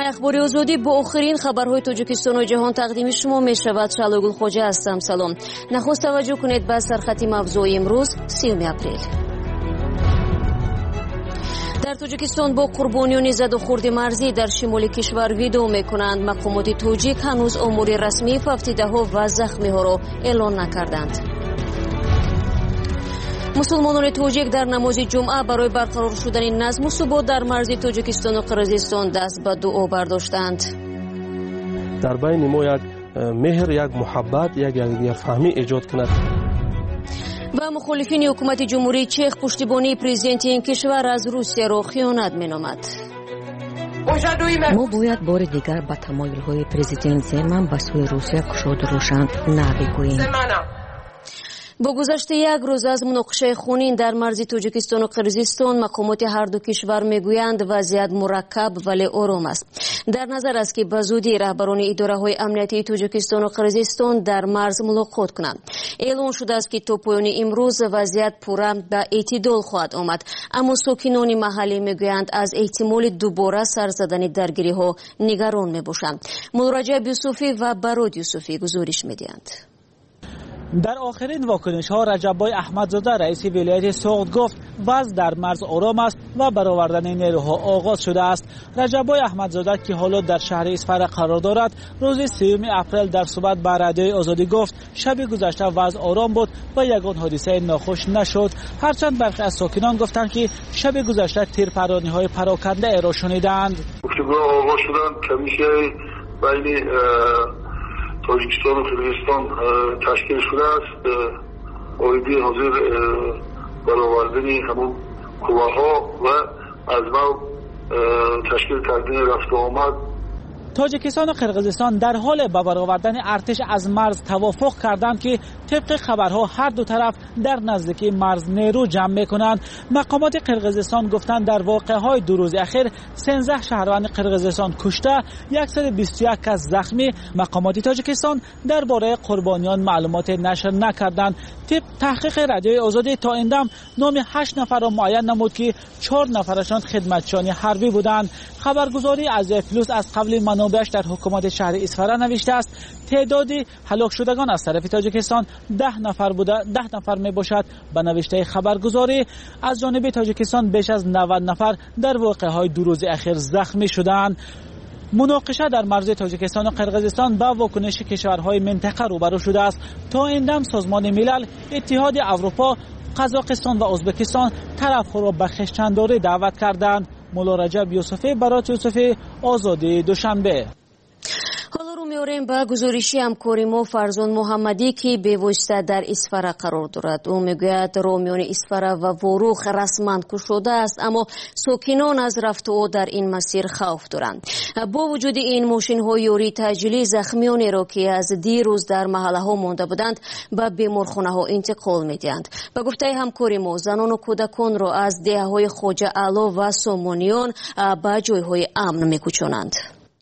اخباری آزادی با آخرین خبرهای تاجیکستان و جهان تقدیم شما می شود. شالوگل خوجه هستم. سلام. نخست توجه کنید به سرخط موضوع امروز 30 اپریل. در تاجیکستان با قربانیان زد و خورد مرزی در شمال کشور ویدئو میکنند. مقامات تاجیک هنوز آمار رسمی فوتیده ها و زخمی ها را اعلان نکردند. مسلمانان تاجیک در نماز جمعه برای برقرار شدن نظم و ثبات در مرز تاجیکستان و قرقیزستان دست به دعا برداشتند. در بین ما یک مهر، یک محبت، یک یکدیگرفهمی ایجاد کند. و مخالفین حکومت جمهوری چک پشتیبانی پرزیدنت این کشور از روسیه را خیانت مینامد. ما باید بار دیگر به تمایل‌های پرزیدنت زمان به سوی روسیه گشاد روشن نبگوییم. با گذشت یک روز از مناقشه خونین در مرز تاجیکستان و قرقیزستان، مقامات هر دو کشور میگویند وضعیت مرکب ولی آرام است. در نظر است که به زودی رهبران اداره‌های امنیتی تاجیکستان و قرقیزستان در مرز ملاقات کنند. اعلام شده است که تا پایان امروز وضعیت پورا به اعتدال خواهد آمد، اما ساکنان محلی میگویند از احتمال دوباره سر زدن درگیری‌ها نگران میباشند. مولا رجب یوسفی و براد یوسفی گزارش میدهند. در آخرین واکنش ها رجبای احمدزاده رئیس ولایت سوغد گفت وضع در مرز آرام است و برآوردن نیروها آغاز شده است. رجبای احمدزاده که حالا در شهر اسفر قرار دارد روز 3 اپریل در صحبت با رادیوی آزادی گفت شب گذشته وضع آرام بود و یگان حادثه ناخوش نشد. هرچند برخی از ساکنان گفتند که شب گذشته تیرپرانی های پراکنده را شنیدند. گفتگوها آغاز شدند. کمیشه بین تاجیکستان و قرقیزستان تشکیل شده است. آیدی حاضر برآوردن همون قواها و از نو تشکیل کردن رفت و آمد. تاجیکستان و قرقیزستان در حال به برآوردن ارتش از مرز توافق کردند که طبق خبرها هر دو طرف در نزدیکی مرز نیرو جمع میکنند. مقامات قرقیزستان گفتند در واقعه‌های 2 روز اخیر 13 شهروند قرقیزستان کشته، 121 کس زخمی. مقامات تاجیکستان درباره قربانیان معلومات نشر نکردند. طبق تحقیق رادیوی آزادی تا این دم نام 8 نفر را معین نمود که 4 نفرشان خدمتچیان حربی بودند. خبرگزاری ازیا پلوس از قبل منابعش در حکومت شهر اسفر نوشته است تعداد هلاک شدگان از طرف تاجیکستان 10 نفر بوده، 10 نفر می باشد. به نوشته خبرگزاری از جانب تاجیکستان بیش از 90 نفر در واقعه‌های 2 روز اخیر زخمی شدند. مناقشه در مرز تاجیکستان و قرقیزستان با واکنش کشورهای منطقه روبرو شده است. تا این دم سازمان ملل، اتحاد اروپا، قزاقستان و ازبکستان طرفها را به خویشتنداری دعوت کردند. مولا رجب یوسفی، برات یوسفی، آزادی دوشنبه. حالا رو میاریم به گزارشی همکاری ما فرزان محمدی که به واسطه در اسفر قرار دارد. او میگوید رامیان اسفر و وروخ رسما گشوده است، اما ساکنان از رفت و در این مسیر خوف دارند. با وجود این ماشین های یوری تجلی زخمیان را که از دیروز در محله ها مانده بودند به بیمارخانه ها انتقال میدهند. به گفته همکاری ما زنان و کودکان را از دهه های خوجه علا و سامانیان به جای های امن میکوچانند.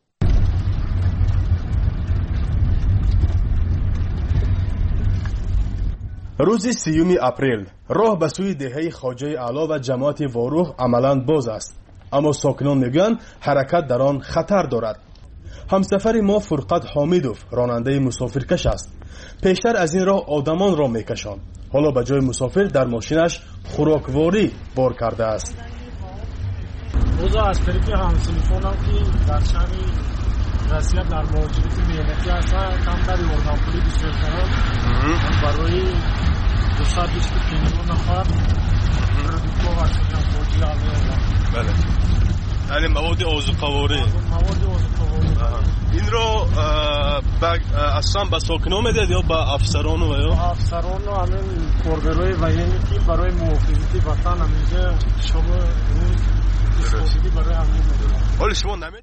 روز 30 اپریل راه به سوی دهه خواجه اعلی و جماعت واروح عملاً باز است، اما ساکنان میگن حرکت در آن خطر دارد. همسفر ما فرقت حامیدوف راننده مسافرکش است. پیشتر از این راه آدمان را میکشاند، حالا به جای مسافر در ماشینش خوراکواری بار کرده است. روزا از طریق همسلیفونم که در شمی وضعیت در مهاجرت مهنتی هستن کم در اردنپولی بسیار کنم برای 250 نفر پرودوکتو و خوجی آلده. بله، یعنی مواد آذوقه‌واری. این رو اصلا به ساکنان میدید یا به افسران و یا؟ به افسران و همین کارگروی ویانی که برای محافظت وطن همیشه شما روز استفاده برای همین میدید. حالا شما نمیدید؟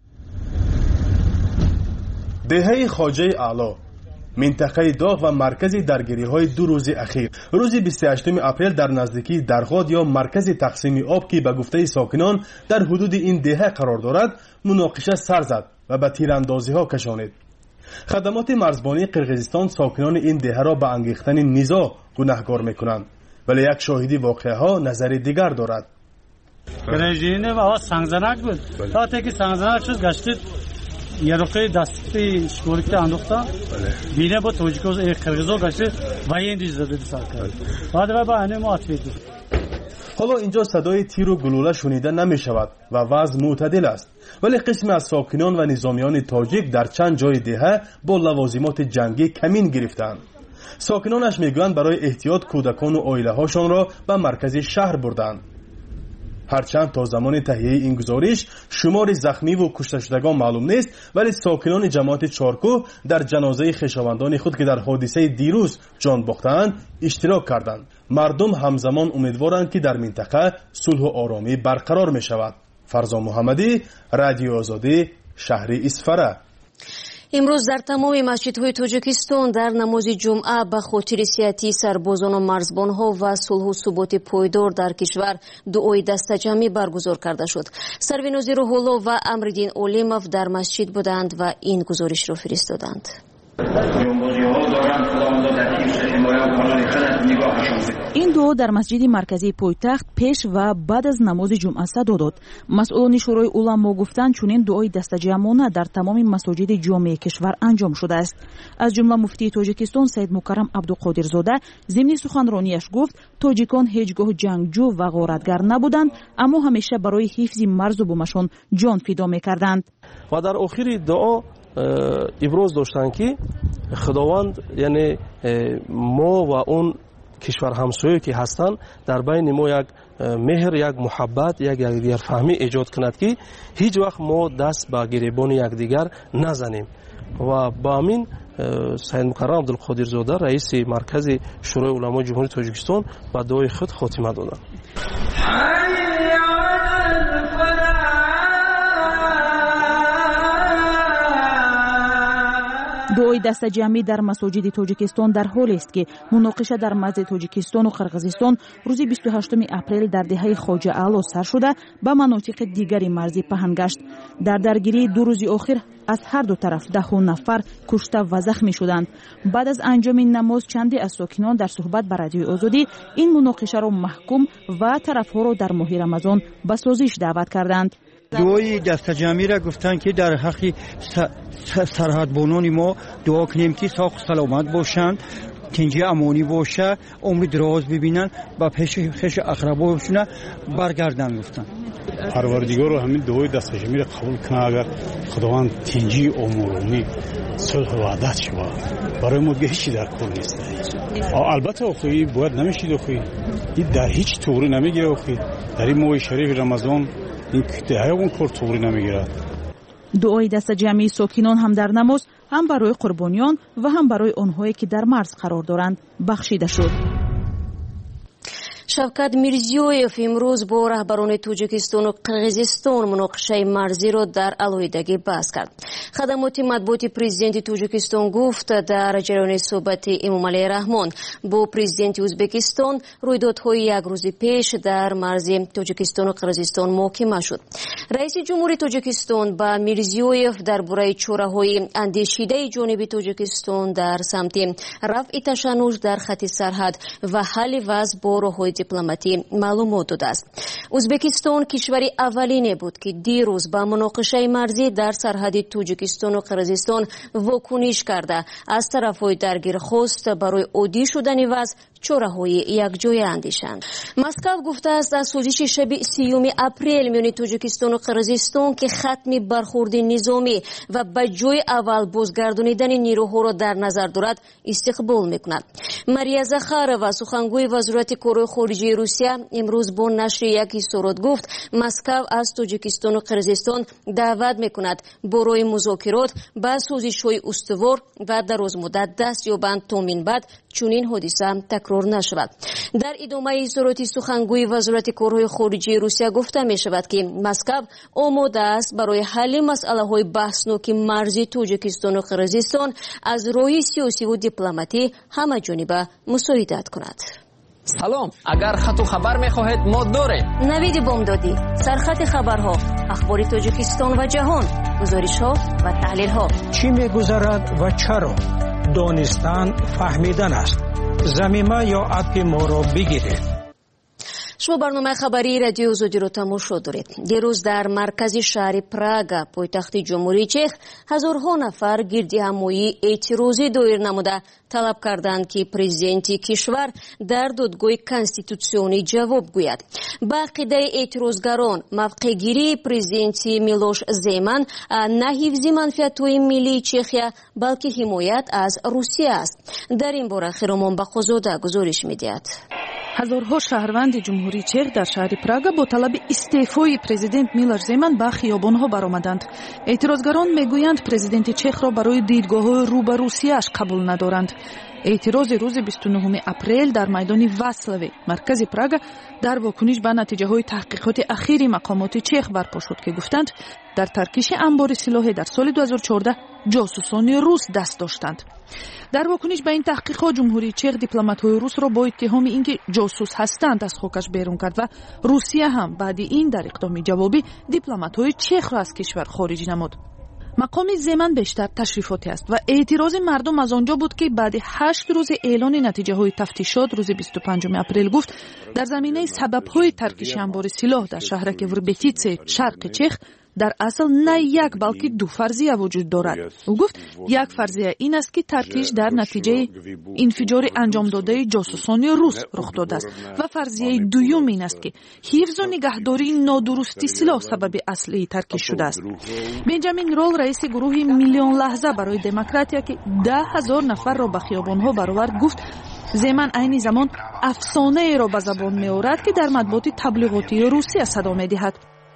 دهه خواجه اعلی، منطقه داغ و مرکز درگیری های 2 روز اخیر. روز 28 اپریل در نزدیکی درغاد یا مرکز تقسیم آب که به گفته ساکنان در حدود این دهه قرار دارد مناقشه سر زد و به تیراندازی ها کشانید. خدمات مرزبانی قرقیزستان ساکنان این دهه را به انگیختن نزاع گناهکار میکنند، ولی یک شاهدی واقعه ها نظر دیگر دارد. گرژینه و سنگزنک بود تا که سنگزنک شد گشتید یه رقی دستی شکورکت انداختا بینه با توجیکوز قرغیزو گشتید و این دیز داده سال کرد بعد با انه ما اتفید. حالا اینجا صدای تیر و گلوله شنیده نمی شود و وضع معتدل است، ولی قسمی از ساکنان و نظامیان تاجیک در چند جای دهه با لوازمات جنگی کمین گرفتند. ساکنانش میگویند برای احتیاط کودکان و عائله هاشان را به مرکز شهر بردند. هرچند تا زمان تهیه این گزارش شمار زخمی و کشته شدگان معلوم نیست، ولی ساکنان جماعت چارکوه در جنازه خویشاوندان خود که در حادثه دیروز جان باختند اشتراک کردند. مردم همزمان امیدوارند که در منطقه صلح و آرامی برقرار می شود. فرزان محمدی، رادیو آزادی، شهر اسفره. امروز در تمام مسجدهای تاجیکستان در نماز جمعه به خاطر صحت سربازان و مرزبانها و صلح و ثبات پایدار در کشور دعای دستجمعی برگزار کرده شد. سرور روح الله و امرالدین اولیموف در مسجد بودند و این گزارش را فرستادند. این دعا در مسجد مرکزی پایتخت پیش و بعد از نماز جمعه صدا داد. مسئولان شورای علما گفتند چنین دعای دستجمعانه در تمام مساجد جامع کشور انجام شده است. از جمله مفتی تاجیکستان سید مکرم عبدالقادرزاده ضمن سخنرانیش گفت تاجیکان هیچگاه جنگجو و غارتگر نبودند، اما همیشه برای حفظ مرز و بومشان جان فدا می‌کردند. و در آخر دعا ابراز داشتند که خداوند یعنی ما و اون کشور همسایه که هستند در بین ما یک مهر، یک محبت، یک دیگر فهمی ایجاد کند که هیچ وقت ما دست به گریبان یکدیگر نزنیم. و با همین سید مکرم عبدالقادرزاده رئیس مرکز شورای علما جمهوری تاجیکستان به دعای خود خاتمه دادند. دعای دست جمعی در مساجد تاجیکستان در حالی است که مناقشه در مرز تاجیکستان و قرقیزستان روز 28 اپریل در دهه خواجه اعلی سر شده به مناطق دیگری مرزی پهن گشت. در درگیری دو روز آخر از هر دو طرف 10 نفر کشته و زخمی شدند. بعد از انجام این نماز چندی از ساکنان در صحبت با رادیو آزادی این مناقشه را محکوم و طرفها را در ماه رمضان به سازش دعوت کردند. دعای دست جمعی را گفتن که در حق سرحدبانان ما دعا کنیم که ساق سلامت باشند، تنجی امانی باشه، عمر دراز ببینن و پیش خیش اقرباشون برگردن. گفتن پروردگار رو همین دعای دست جمعی را قبول کنه. اگر خداوند تنجی عمرونی صلح و وحدت شود برای ما هیچی در کار نیست. البته اخوی باید نمیشید اخوی این در هیچ طوری نمیگیره اخوی در این ماه شریف رمضان این کته اون کار طوری نمیگیره. دعای دست جمعی ساکنان هم در نماز هم برای قربانیان و هم برای آنهایی که در مرز قرار دارند بخشیده شد. شوکت میرزیویف امروز با رهبران تاجیکستان و قرقیزستان مناقشه مرزی را در علیحدگی بحث کرد. خدمات مطبوعاتی پرزیدنت تاجیکستان گفت در جریان صحبت امام علیه رحمان با پرزیدنت ازبکستان رویدادهای یک روز پیش در مرز تاجیکستان و قرقیزستان محاکمه شد. رئیس جمهوری تاجیکستان با میرزیویف درباره چاره‌های اندیشیده جانب تاجیکستان در سمت رفع تشنج در خط سرحد و حل وضع با راه‌های دیپلماتی معلومات داده است. ازبکستان کشوری اولینه بود که دیروز با مناقشه مرزی در سرحد تاجیکستان و قرقیزستان واکنش کرده از طرفهای درگیر خواست برای عادی شدن وضع چاره‌های یکجای اندیشند. مسکو گفته است از سازش شب 30 اپریل میان تاجیکستان و قرقیزستان که ختم برخورد نظامی و به جای اول بازگردانیدن نیروها را در نظر دارد استقبال میکند. ماریا زخارова سخنگوی وزارت کارهای خارجه روسیه امروز با نشر یک اظهارات گفت مسکو از تاجیکستان و قرقیزستان دعوت میکند برای مذاکرات با سازش‌های استوار و درازمدت دست یابند تا من بعد چنین حادثه تکرار نشود. در ادامه اظهارات سخنگوی وزارت کارهای خارجه روسیه گفته می شود که مسکو آماده است برای حل مسئله های بحثناک مرزی تاجیکستان و قرقیزستان از راه سیاسی و دیپلماتی همه جانبه مساعدت کند. سلام، اگر خط و خبر می‌خواهید ما داریم. نوید بامدادی، سرخط خبرها، اخبار تاجیکستان و جهان، گزارش‌ها و تحلیل‌ها. چی می‌گذرد و چرا؟ دانستن فهمیدن است. زمینه یا اپ ما را بگیرید. شما برنامه خبری رادیو آزادی رو تماشا دارید. دیروز در مرکز شهر پراگ پایتخت جمهوری چخ هزارها نفر گردهمایی اعتراضی دایر نموده طلب کردند که پرزیدنت کشور در دادگاه کنستیتوسیونی جواب گوید. با عقیده اعتراضگران موقع گیری پرزیدنت میلوش زیمن نه حفظ منفعت‌های ملی چخیا بلکه حمایت از روسیه است. در این باره خیرمان بخوزاده گزارش می‌دهد. هزارها شهروند جمهوری چخ در شهر پراگ با طلب استعفای پرزیدنت میلوش زیمن به خیابان‌ها برآمدند. اعتراضگران میگویند پرزیدنت چخ را برای دیدگاه‌های رو به روسیه‌اش قبول ندارند. اعتراض روز 29 اپریل در میدان واسلوی مرکز پراگ در واکنش به نتیجه‌های تحقیقات اخیر مقامات چخ برپا شد که گفتند در ترکیش انبار سلاح در سال 2014 جاسوسان روس دست داشتند. در واکنش به این تحقیقات جمهوری چخ دیپلمات‌های روس را با اتهام اینکه جاسوس هستند از خاکش بیرون کرد و روسیه هم بعد این در اقدام جوابی دیپلمات‌های چخ را از کشور خارج نمود. مقام زیمن بیشتر تشریفاتی است و اعتراض مردم از آنجا بود که بعد 8 روز اعلان نتیجه های تفتیشات روز 25 اپریل گفت در زمینه سبب های ترکیش انبار سلاح در شهرک وربتیتس شرق چخ در اصل نه یک بلکه دو فرضیه وجود دارد. او گفت یک فرضیه این است که ترکیش در نتیجه انفجار انجام داده جاسوسان روس رخ داده است و فرضیه دوم این است که حفظ و نگهداری نادرستی سلاح سبب اصلی ترکیش شده است. بنجامین رول رئیس گروه میلیون لحظه برای دموکراتیا که 10,000 نفر را به خیابان‌ها برآورد گفت زیمن عین زمان افسانه را به زبان می‌آورد که در مطبوعات تبلیغاتی روسیه صدا می‌دهد.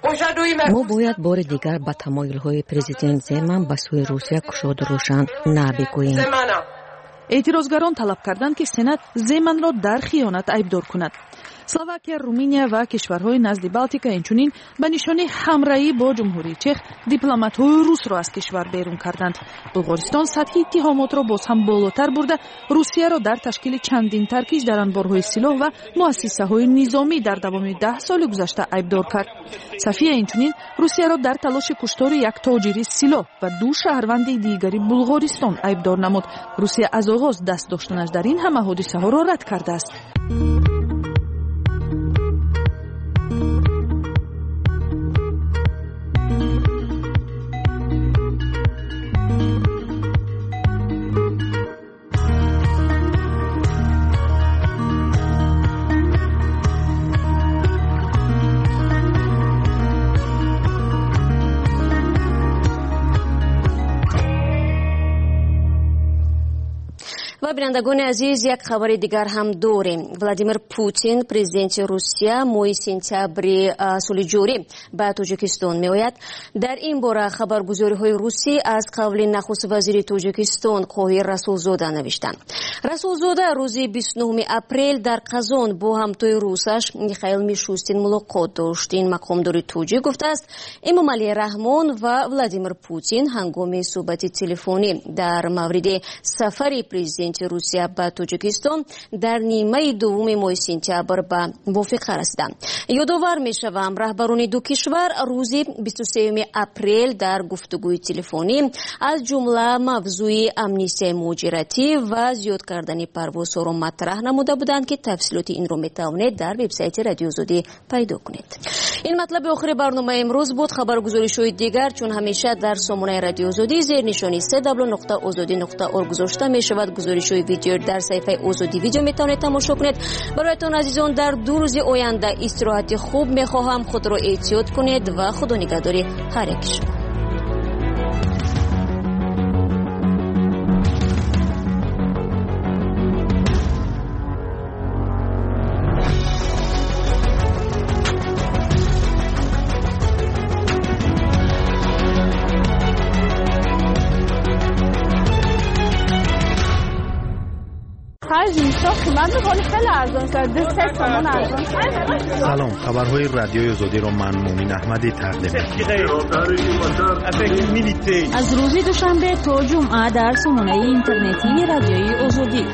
ما باید بار دیگر به تمایل‌های پرزیدنت زیمن به سوی روسیه گشاد روشن نبگوییم. اعتراضگران طلب کردند که سنات زیمن را در خیانت عیبدار کند. اسلواکیا، رومانیا و کشورهای نزد بالتیک اینچنین به نشانه همراهی با جمهوری چخ دیپلمات‌های روس را از کشور بیرون کردند. بلغارستان سطح اتهامات را باز هم بالاتر برده روسیه را در تشکیل چندین ترکیش در انبارهای سلاح و مؤسسه‌های نظامی در دوام 10 سال گذشته عیبدار کرد. صفیه اینچنین روسیه را در تلاش کشتار یک تاجر سلاح و 2 شهروند دیگری بلغارستان عیبدار نمود. روسیه از آغاز دست داشتنش در این همه حادثه‌ها را رد کرده است. و بینندگان عزیز یک خبر دیگر هم داریم. ولادیمیر پوتین پرزیدنت روسیه ماه سپتامبر سال جاری به تاجیکستان می آید. در این باره خبرگزاری های روسی از قول نخست وزیر تاجیکستان قاهر رسولزاده نوشتند. رسولزاده روز 29 اپریل در قزان با همتای روسش میخائیل میشوستین ملاقات داشت. این مقامدار توجیه گفته است امامعلی رحمان و ولادیمیر پوتین هنگام صحبت تلفنی در مورد سفر پرزیدنت روسیه به تاجیکستان در نیمه دوم ماه سپتامبر به موافقه رسیدند. یادآور می‌شوم رهبران دو کشور روز 23 اپریل در گفتگوی تلفنی از جمله موضوع امنیتی مهاجرتی و زیاد کردن پروازها را مطرح نموده بودند که تفصیلات این را می‌توانید در وبسایت رادیو آزادی پیدا کنید. این مطلب آخر برنامه امروز بود. خبرگزاری‌های دیگر چون همیشه در سامانه رادیو آزادی زیر نشانی www.azadi.org گذاشته می‌شود. گزارش‌های ویدیو در صفحه آزادی ویدیو میتونید تماشا کنید. برایتان عزیزان در 2 روز آینده استراحت خوب میخواهم. خود را احتیاط کنید و خدا نگهداری هر یک شما. سلام، خبرهای رادیوی آزادی را من مومن احمدی تقدیم می‌کنم. از روز دوشنبه تا جمعه در سامانه اینترنتی رادیوی آزادی.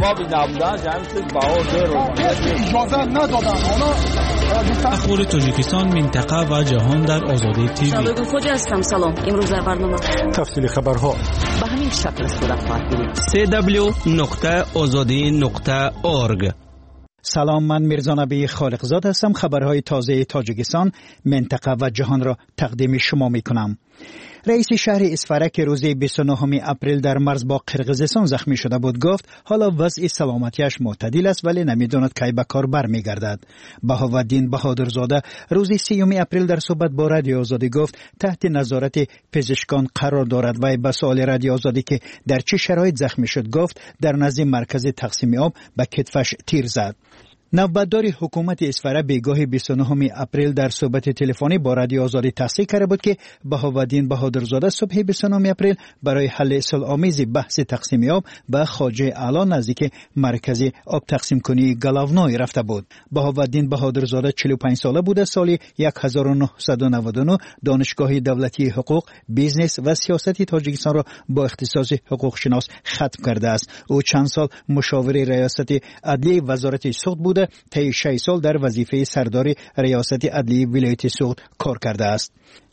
اخبار تاجیکستان، منطقه و جهان در آزادی تیوی. شادو خوجا هستم. سلام. امروز در برنامه تفصیل خبرها به همین شکل صورت خواهد گرفت. www.azadi.org سلام، من میرزا نبی خالقزاد هستم. خبرهای تازه تاجیکستان، منطقه و جهان را تقدیم شما می کنم. رئیس شهر اسفرک روز 29 اپریل در مرز با قرقیزستان زخمی شده بود گفت حالا وضع سلامتیش معتدل است ولی نمیداند کی به کار برمیگردد. بهاءالدین بهادرزاده روز 30 اپریل در صحبت با رادیو آزادی گفت تحت نظارت پزشکان قرار دارد و به سوال رادیو آزادی که در چه شرایط زخمی شد گفت در نزد مرکز تقسیم آب به کتفش تیر زد. نوبتدار حکومت اسفره بیگاه 29 اپریل در صحبت تلفنی با رادیو آزادی تصدیق کرده بود که بهاءالدین بهادرزاده صبح 29 اپریل برای حل صلح‌آمیز بحث تقسیم آب به خواجه اعلی نزدیک مرکز آب تقسیم کنی گلاونوی رفته بود. بهاءالدین بهادرزاده 45 ساله بود. سال 1999 دانشگاه دولتی حقوق، بیزنس و سیاست تاجیکستان را با اختصاص حقوق شناس ختم کرده است. او چند سال مشاور ریاست عدلیه وزارت سوخت بود. طی 6 سال در وظیفه سردار ریاست عدلیه ولایت سوخت کار کرده است.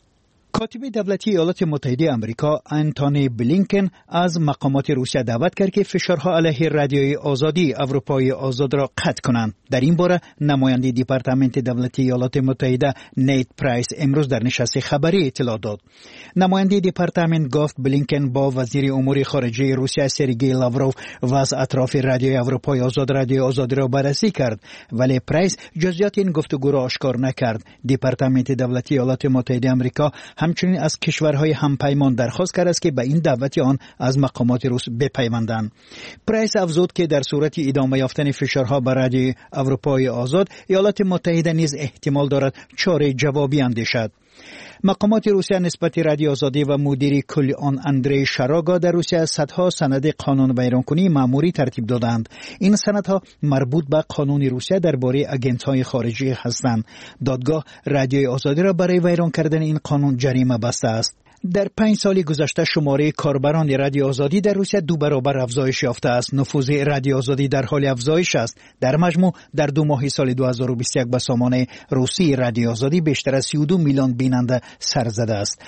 کاتب دولتی ایالات متحده آمریکا انتونی بلینکن از مقامات روسیه دعوت کرد که فشارها علیه رادیوی آزادی اروپای آزاد را قطع کنند. در این باره نماینده دپارتمنت دولتی ایالات متحده نیت پرایس امروز در نشست خبری اطلاع داد. نماینده دپارتمنت گفت بلینکن با وزیر امور خارجه روسیه سرگئی لاوروف و از اطراف رادیوی اروپای آزاد رادیوی آزادی را بررسی کرد، ولی پرایس جزئیات این گفتگو را آشکار نکرد. دپارتمنت دولتی ایالات متحده آمریکا همچنین از کشورهای همپیمان درخواست کرد است که به این دعوت آن از مقامات روس بپیوندند. پرایس افزود که در صورت ادامه یافتن فشارها بر رادیوی اروپای آزاد، ایالات متحده نیز احتمال دارد چاره جوابی اندیشد. مقامات روسیه نسبت رادیو آزادی و مدیر کل آن اندری شاراگا در روسیه صدها سند قانون ویرانکنی مأموری ترتیب دادند. این سندها مربوط به قانون روسیه درباره آژانس‌های خارجی هستند. دادگاه رادیوی آزادی را برای ویران کردن این قانون جریمه بسته است. در 5 سال گذشته شماره کاربران رادیو آزادی در روسیه 2 برابر افزایش یافته است. نفوذ رادیو آزادی در حال افزایش است. در مجموع در 2 ماه سال 2021 به سامان روسی رادیو آزادی بیشتر از 32 میلیون بیننده سر زده است.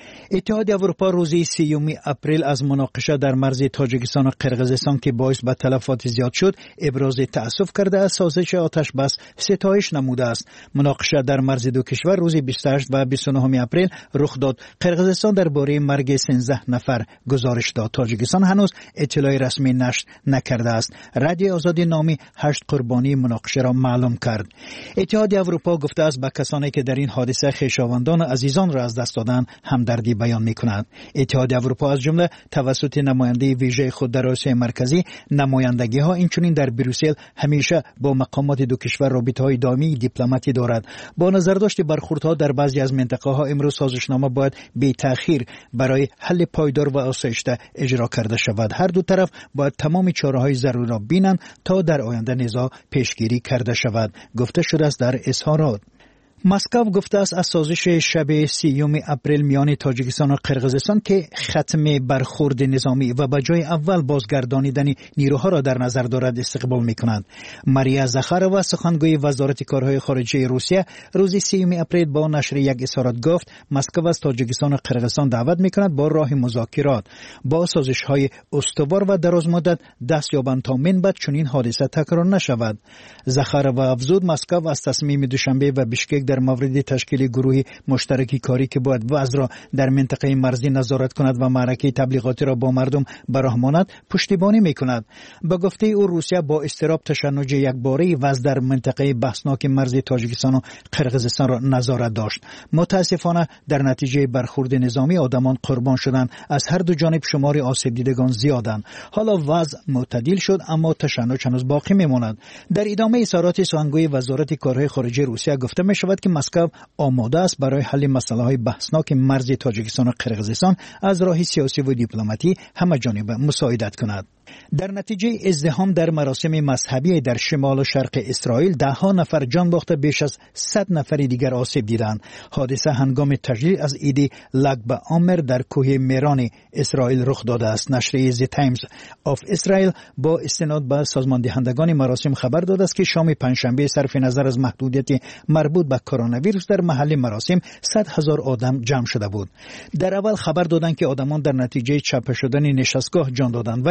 اتحاد اروپا روز 30 اپریل از مناقشه در مرز تاجیکستان و قرقیزستان که باعث به تلفات زیاد شد ابراز تأسف کرده از سازش آتش بس ستایش نموده است. مناقشه در مرز دو کشور روز 28 و 29 اپریل رخ داد. قرقیزستان درباره مرگ 13 نفر گزارش داد. تاجیکستان هنوز اطلاع رسمی نشر نکرده است. رادیو آزادی نامی 8 قربانی مناقشه را معلوم کرد. اتحاد اروپا گفته است به کسانی که در این حادثه خویشاوندان و عزیزان را از دست دادند همدردی بیان می‌کند. اتحاد اروپا از جمله توسط نماینده ویژه خود در آسیا مرکزی، نمایندگی‌ها اینچنین در بروسل همیشه با مقامات دو کشور رابطه‌های دائمی دیپلماتی دارد. با نظرداشت برخوردها در بعضی از منطقه‌ها امروز سازشنامه باید بی تأخیر برای حل پایدار و آسایشته اجرا کرده شود. هر دو طرف باید تمام چاره‌های ضروری را بینند تا در آینده نزاع پیشگیری کرده شود، گفته شده است در اظهارات. مسکو گفته است از سازش شب 30 اپریل میان تاجیکستان و قرقیزستان که ختم برخورد نظامی و به جای اول بازگردانیدن نیروها را در نظر دارد استقبال می‌کند. ماریا زخاروا سخنگوی وزارت کارهای خارجه روسیه روز 30 اپریل با نشر یک اظهارات گفت مسکو از تاجیکستان و قرقیزستان دعوت می‌کند با راه مذاکرات با سازش‌های استوار و درازمدت دست یابند تا من بعد چنین حادثه تکرار نشود. زخاروا افزود مسکو از تصمیم دوشنبه و بشکک در مورد تشکیل گروه مشترکی کاری که باید وضع را در منطقه مرزی نظارت کند و معرکه تبلیغاتی را با مردم براه ماند پشتیبانی می‌کند. به گفته او روسیه با اضطراب تشنج یکباره وضع در منطقه بحثناک مرزی تاجیکستان و قرقیزستان را نظارت داشت. متاسفانه در نتیجه برخورد نظامی آدمان قربان شدند. از هر دو جانب شمار آسیب دیدگان زیادند. حالا وضع معتدل شد اما تشنج هنوز باقی می‌ماند. در ادامه اظهارات سخنگوی وزارت کارهای خارجه روسیه گفته می‌شود که مسکو آماده است برای حل مسائل بحثناک مرز تاجیکستان و قرقیزستان از راه سیاسی و دیپلماتی همه جانبه مساعدت کند. در نتیجه ازدحام در مراسم مذهبی در شمال و شرق اسرائیل 10 نفر جان باخته بیش از 100 نفر دیگر آسیب دیدند. حادثه هنگام تجلیل از عید لگ بعامر در کوه میران اسرائیل رخ داده است. نشریه The Times of Israel با استناد به سازمان دهندگان مراسم خبر داده است که شام پنجشنبه صرف نظر از محدودیت مربوط به کرونا ویروس در محل مراسم 100,000 آدم جمع شده بود. در اول خبر دادند که آدمان در نتیجه چاپ شدن نشستگاه جان دادند، ولی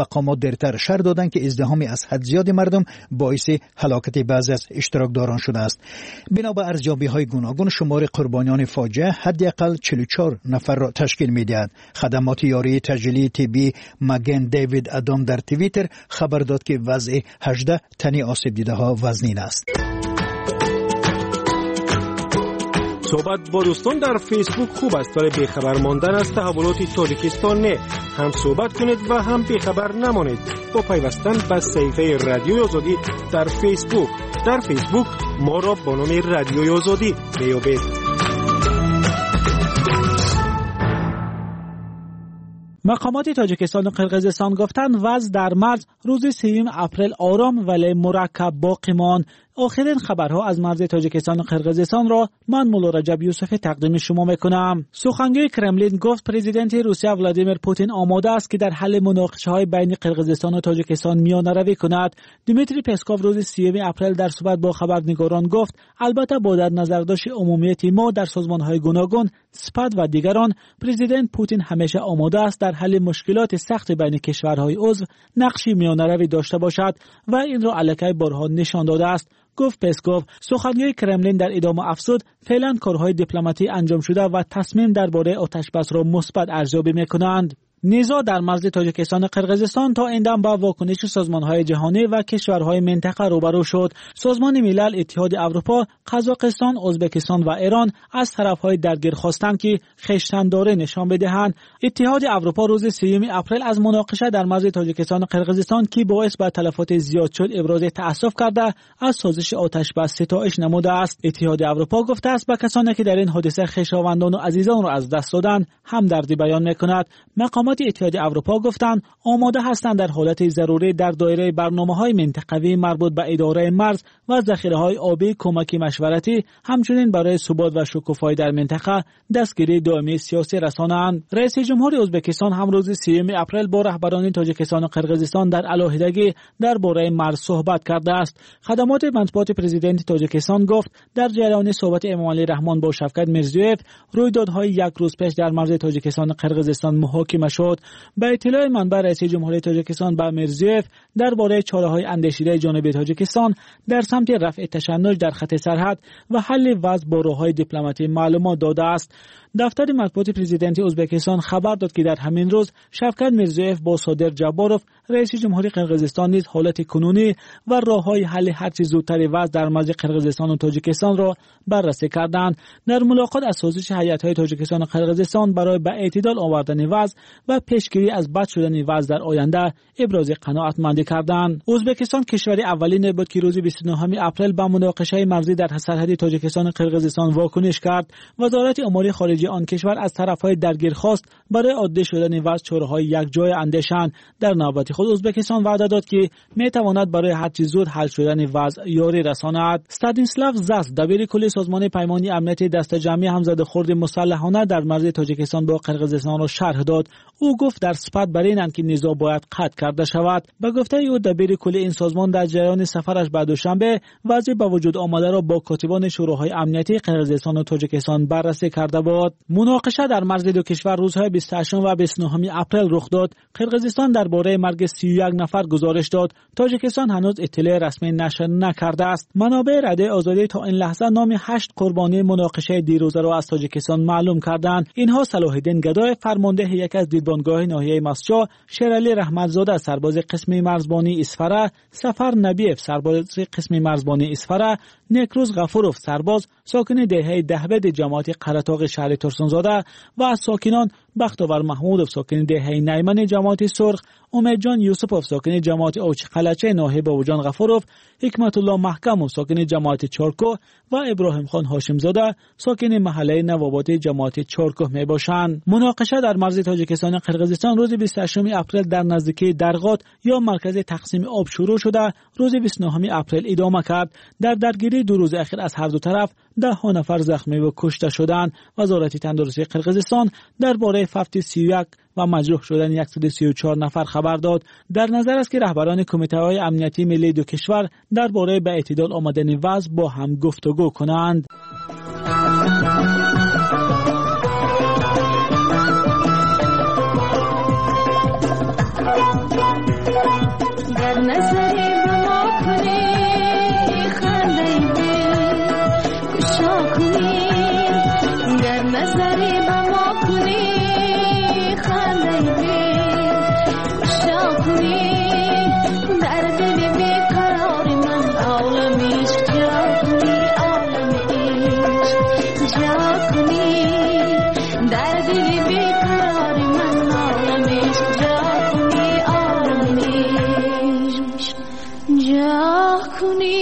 مقامات دیرتر شرح دادند که ازدحام از حد زیاد مردم باعث هلاکت بعضی از اشتراکداران شده است. بنا به ارزیابی‌های گوناگون شمار قربانیان فاجعه حداقل 44 نفر را تشکیل می‌دهد. خدمات یاری تجلی طبی مگن دیوید ادام در توییتر خبر داد که وضع 18 تن آسیب دیده‌ها وزنین است. صحبت با دوستان در فیسبوک خوب است ولی بیخبر ماندن از تحولات تاجیکستان نه. هم صحبت کنید و هم بیخبر نمانید با پیوستن به صفحه رادیوی آزادی در فیسبوک. در فیسبوک ما را با نام رادیوی آزادی میابید. مقامات تاجیکستان و قرقیزستان گفتند وضع در مرز روز 3 اپریل آرام ولی مرکب باقی ماند. آخرین خبرها از مرز تاجیکستان و قرقیزستان را من مولا رجب یوسفی تقدیم شما میکنم. سخنگوی کرملین گفت پرزیدنت روسیه ولادیمیر پوتین آماده است که در حل مناقشه‌های بین قرقیزستان و تاجیکستان میانه‌روی کند. دیمیتری پسکوف روز 3 اپریل در صحبت با خبرنگاران گفت البته با در نظر داشت عمومیت ما در سازمان‌های گوناگون سپد و دیگران، پرزیدنت پوتین همیشه آماده است در حل مشکلات سخت بین کشورهای عضو نقشی میانه‌روی داشته باشد و این را علیه بارها نشان داده است. گفت پسکوف. سخنگوی کرملین در ادامه افزود فعلا کارهای دیپلماتی انجام شده و تصمیم درباره آتشبس را مثبت ارزیابی می‌کنند. نیزا در مرز تاجیکستان و قرقیزستان تا این دم با واکنش سازمان‌های جهانی و کشورهای منطقه روبرو شد. سازمان ملل، اتحاد اروپا، قزاقستان، ازبکستان و ایران از طرف‌های درگیر خواستند که خویشتن‌داری نشان بدهند. اتحاد اروپا روز 3 اپریل از مناقشه در مرز تاجیکستان و قرقیزستان که باعث به تلفات زیاد شد ابراز تأسف کرده از سازش آتش‌بس ستایش نموده است. اتحاد اروپا گفته است به کسانی که در این حادثه خویشاوندان و عزیزان را از دست دادند همدردی بیان می‌کند. مقامات اتحاد اروپا گفتند آماده هستند در حالت ضروری در دایره برنامه‌های منطقوی مربوط به اداره مرز و ذخیره‌های آبی کمک مشورتی، همچنین برای ثبات و شکوفایی در منطقه دستگیری دائمی سیاسی رسانند. رئیس جمهور ازبکستان هم روز 3 اپریل با رهبران تاجیکستان و قرقیزستان در علیحدگی درباره مرز صحبت کرده است. خدمات مطبوعات پرزیدنت تاجیکستان گفت در جریان صحبت امام علی رحمان با شوکت میرزیویف رویدادهای یک روز پیش در مرز تاجیکستان و قرقیزستان محاکمه شد. به اطلاع منبع رئیس جمهوری تاجیکستان با میرزیویف درباره چاره‌های اندیشیده جانب تاجیکستان در سمت رفع تشنج در خط سرحد و حل وضع با راه‌های دیپلماتی معلومات داده است. دفتر مطبوعات پرزیدنت ازبکستان خبر داد که در همین روز شوکت میرزیویف با صادر جباروف رئیس جمهوری قرقیزستان نیز حالت کنونی و راه‌های حل هرچه زودتر وضع در مرز قرقیزستان و تاجیکستان را بررسی کردند. در ملاقات از سازش هیئت‌های تاجیکستان و قرقیزستان برای به اعتدال آوردن وضع و پیشگیری از بد شدن وضع در آینده ابراز قناعتمندی کردند. ازبکستان کشور اولین بود که روز 29 اپریل به مناقشه مرزی در سرحد تاجیکستان و قرقیزستان واکنش کرد. وزارت امور خارجه آن کشور از طرف‌های درگیر خواست برای عادی شدن وضع چاره‌های یک جای اندیشند. در نوبت خود ازبکستان وعده داد که می‌تواند برای هر چیز زود حل شدن وضع یاری رساند. استانیسلاو زاس دبیر کل سازمان پیمانی امنیتی دست جمعی همزد خورد مسلحانه در مرز تاجیکستان با قرقیزستان را شرح داد. او گفت در صفت بر اینند که نزاع باید قطع کرده شود. به گفته او دبیر کل این سازمان در جریان سفرش به دوشنبه وضع به وجود آمده را با کاتبان شوراهای امنیتی قرقیزستان و تاجیکستان بررسی کرده بود. مناقشه در مرز دو کشور روزهای 28 و 29 اپریل رخ داد. قرقیزستان درباره مرگ 31 نفر گزارش داد. تاجیکستان هنوز اطلاع رسمی نشر نکرده است. منابع رده آزادی تا این لحظه نام 8 قربانی مناقشه دیروزه را از تاجیکستان معلوم کردند. اینها صلاح الدین گدای فرمانده یک از دیدبانگاه ناحیه مسجد، شیرعلی رحمتزاده سرباز قسم مرزبانی اسفره، سفر نبیف سرباز قسم مرزبانی اسفره، نیکروز غفوروف سرباز ساکن دهه دهبد جماعت قرطاق شهر ترسونزاده و از ساکنان بختیار محمودوف ساکن دهه نیمن جماعت سرخ، امیدجان یوسفوف ساکن جماعت اوچ قلچه ناحیه باوجان غفوروف، حکمت الله محکموف ساکن جماعت چارکو و ابراهیم خان هاشمزاده ساکن محله نواباد جماعت چارکو میباشند. مناقشه در مرز تاجیکستان و قرقیزستان روز 28 اپریل در نزدیکی درغات یا مرکز تقسیم آب شروع شده، روز 29 اپریل ادامه کرد. در درگیری دو روز اخیر از هر دو طرف 10 نفر زخمی و کشته شدند. وزارت تندرستی قرقیزستان درباره فوت 31 و مجروح شدن 134 نفر خبر داد. در نظر است که رهبران کمیته‌های امنیتی ملی دو کشور درباره به اعتدال آمدن وضع با هم گفتگو کنند. در نظری ما کنی خنده دل گشا کنی در نظری ما کنی خنده دل گشا کنی در دل بیقرار من عالم عشق جا کنی عالم عشق جا کنی در دل بیقرار من عالم عشق جا کنی عالم عشق جا کنی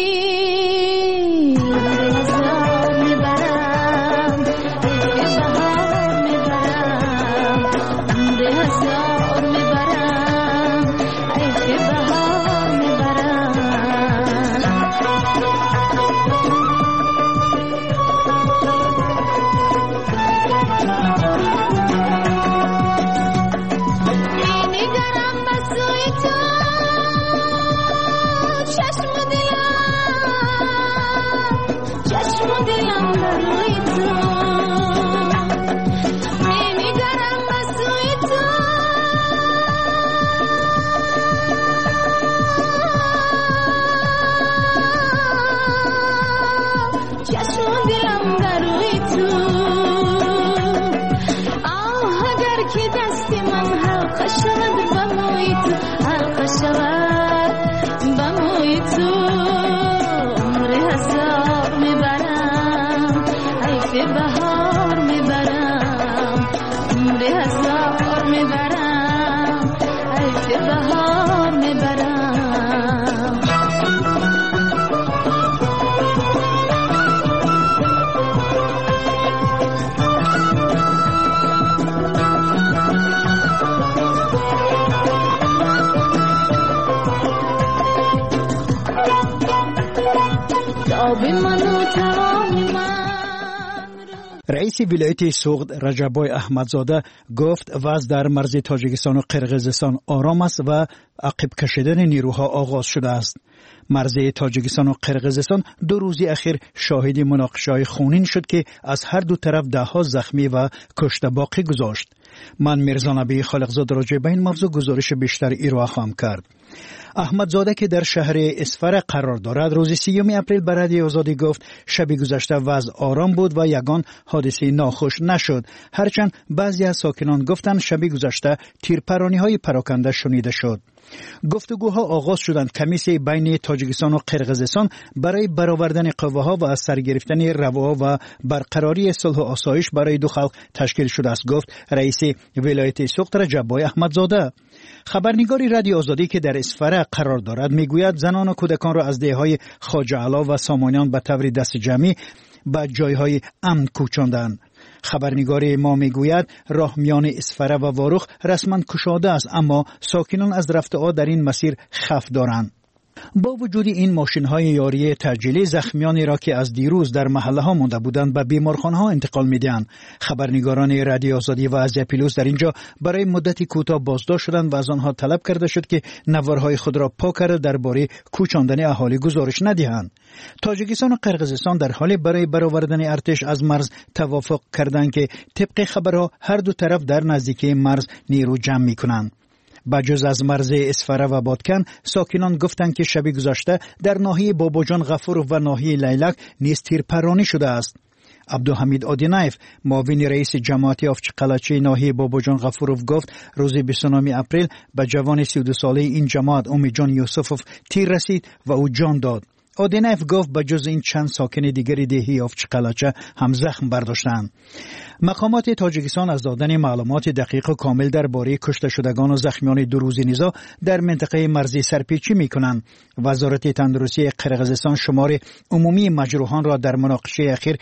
رئیس ولایت سوغد رجبای احمدزاده گفت وضع در مرز تاجیکستان و قرقیزستان آرام است و عقب کشیدن نیروها آغاز شده است. مرز تاجیکستان و قرقیزستان 2 روز اخیر شاهد مناقشه‌های خونین شد که از هر دو طرف ده‌ها زخمی و کشته باقی گذاشت. من میرزا نبی خالقزاد راجع به این موضوع گزارش بیشتر ارائه خواهم کرد. احمدزاده که در شهر اسفر قرار دارد روز 30 اپریل به رادیو آزادی گفت شب گذشته وضع آرام بود و یگان حادثه ناخوش نشد، هرچند بعضی از ساکنان گفتند شب گذشته تیرپرانی‌های پراکنده شنیده شد. گفتگوها آغاز شدند. کمیسیون بین تاجیکستان و قرقیزستان برای برآوردن قوه‌ها و از سر گرفتن رواها و برقراری صلح و آسایش برای دو خلق تشکیل شده است، گفت رئیس ولایت سوغد رجبای احمدزاده. خبرنگاری رادیو آزادی که در اسفره قرار دارد میگوید زنان و کودکان را از دهه‌های خواجه علا و سامانیان به طور دست جمعی به جایهای امن کوچاندند. خبرنگار ما میگوید راه میان اسفره و واروخ رسما گشاده است، اما ساکنان از رفت آ در این مسیر خوف دارند. با وجود این ماشین‌های یاری تعجیلی زخمیانی را که از دیروز در محله‌ها مانده بودند به بیمارخانه‌ها انتقال می‌دهند. خبرنگاران رادیو آزادی و آزیا پیلوس در اینجا برای مدتی کوتاه بازداشت شدند و از آنها طلب کرده شد که نوارهای خود را پاک کرده درباره کوچاندن اهالی گزارش ندهند. تاجیکستان و قرقیزستان در حال برای برآوردن ارتش از مرز توافق کردند که طبق خبرها هر دو طرف در نزدیکی مرز نیرو جمع می‌کنند. بجز از مرز اسفره و بادکن، ساکنان گفتند که شب گذشته در ناحیه باباجان غفور و ناحیه لیلک نیز تیرپرانی شده است. عبدالحمید آدینایف معاون رئیس جماعت افچقلچه ناحیه باباجان غفورов گفت روز 29 اپریل به جوان 32 ساله این جماعت امیدجان یوسفوف تیر رسید و او جان داد. آدینایف گفت به جز این چند ساکن دیگری دهی افچقلچه هم زخم برداشتند. مقامات تاجیکستان از دادن معلومات دقیق و کامل درباره کشته شدگان و زخمیان 2 روز نزاع در منطقه مرزی سرپیچی می‌کنند. وزارت تندرستی قرقیزستان شمار عمومی مجروحان را در مناقشه اخیر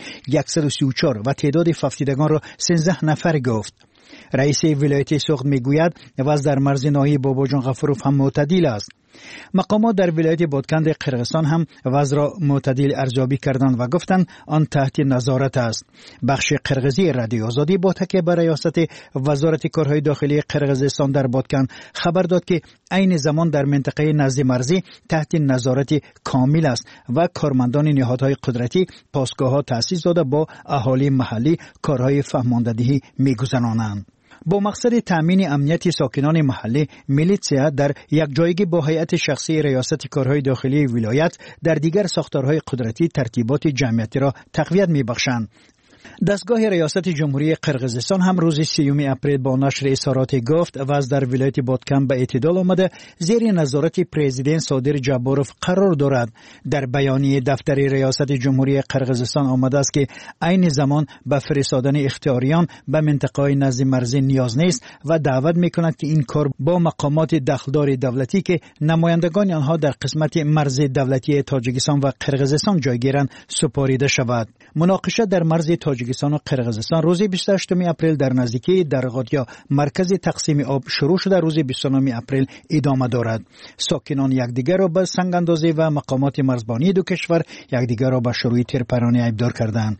134 و تعداد ففتیدگان را 13 نفر گفت. رئیس ولایت سوغد میگوید وضع در مرز ناحیه باباجان غفورov هم معتدل است. مقامات در ولایت بادکن قرقیزستان هم وضع را معتدل ارزیابی کردند و گفتند آن تحت نظارت است. بخش قرقیزی رادیو آزادی با تکیه بر ریاست وزارت کارهای داخلی قرقیزستان در بادکن خبر داد که عین زمان در منطقه نزد مرزی تحت نظارت کامل است و کارمندان نهادهای قدرتی پاسگاه‌ها تأسیس داده با اهالی محلی کارهای فهماندهی می‌گذرانند. با مقصد تامین امنیت ساکنان محلی، میلیتسیا در یک جایگی با هیئت شخصی ریاست کارهای داخلی ولایت در دیگر ساختارهای قدرتی ترتیبات جمعیتی را تقویت می‌بخشند. دستگاه ریاست جمهوری قرقیزستان هم روز 30 اپریل با نشر اظهارات گفت وضع در ولایت بادکم به اعتدال آمده زیر نظارت پرزیدنت صادر جباروف قرار دارد. در بیانیه دفتر ریاست جمهوری قرقیزستان آمده است که عین زمان به فرستادن اختیاریان به منطقه نزد مرزی نیاز نیست و دعوت می‌کند که این کار با مقامات دخلدار دولتی که نمایندگان آنها در قسمت مرز دولتی تاجیکستان و قرقیزستان جایگیرند سپاریده شود. مناقشه در مرز تاجیکستان و قرقیزستان روز 28 اپریل در نزدیکی درغادیا مرکز تقسیم آب شروع شده روز 29 اپریل ادامه دارد. ساکنان یکدیگر را به سنگ اندازی و مقامات مرزبانی دو کشور یکدیگر را به شروع تیرپرانی ایبدار کردند.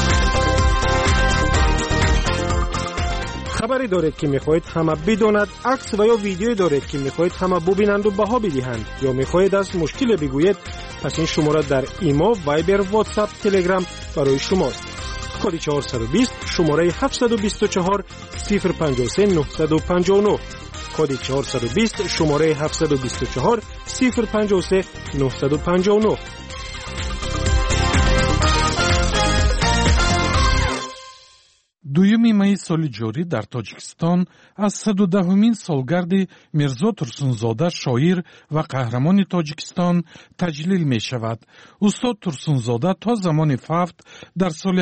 خبری دارید که میخواهید همه بداند، عکس و یا ویدیویی دارید که میخواهید همه ببینند و بها بدهند یا میخواهید از مشکل بگویید، پس این شماره در ایما، وایبر، واتساپ، تلگرام برای شماست. کد 420 شماره 724 053 959. کد 420 شماره 724 053 959. دویمی مای سال جاری در تاجیکستان از 110مین سالگرد میرزا ترسونزاده شاعر و قهرمان تاجیکستان تجلیل می شود. استاد ترسونزاده تا زمان فوت در سال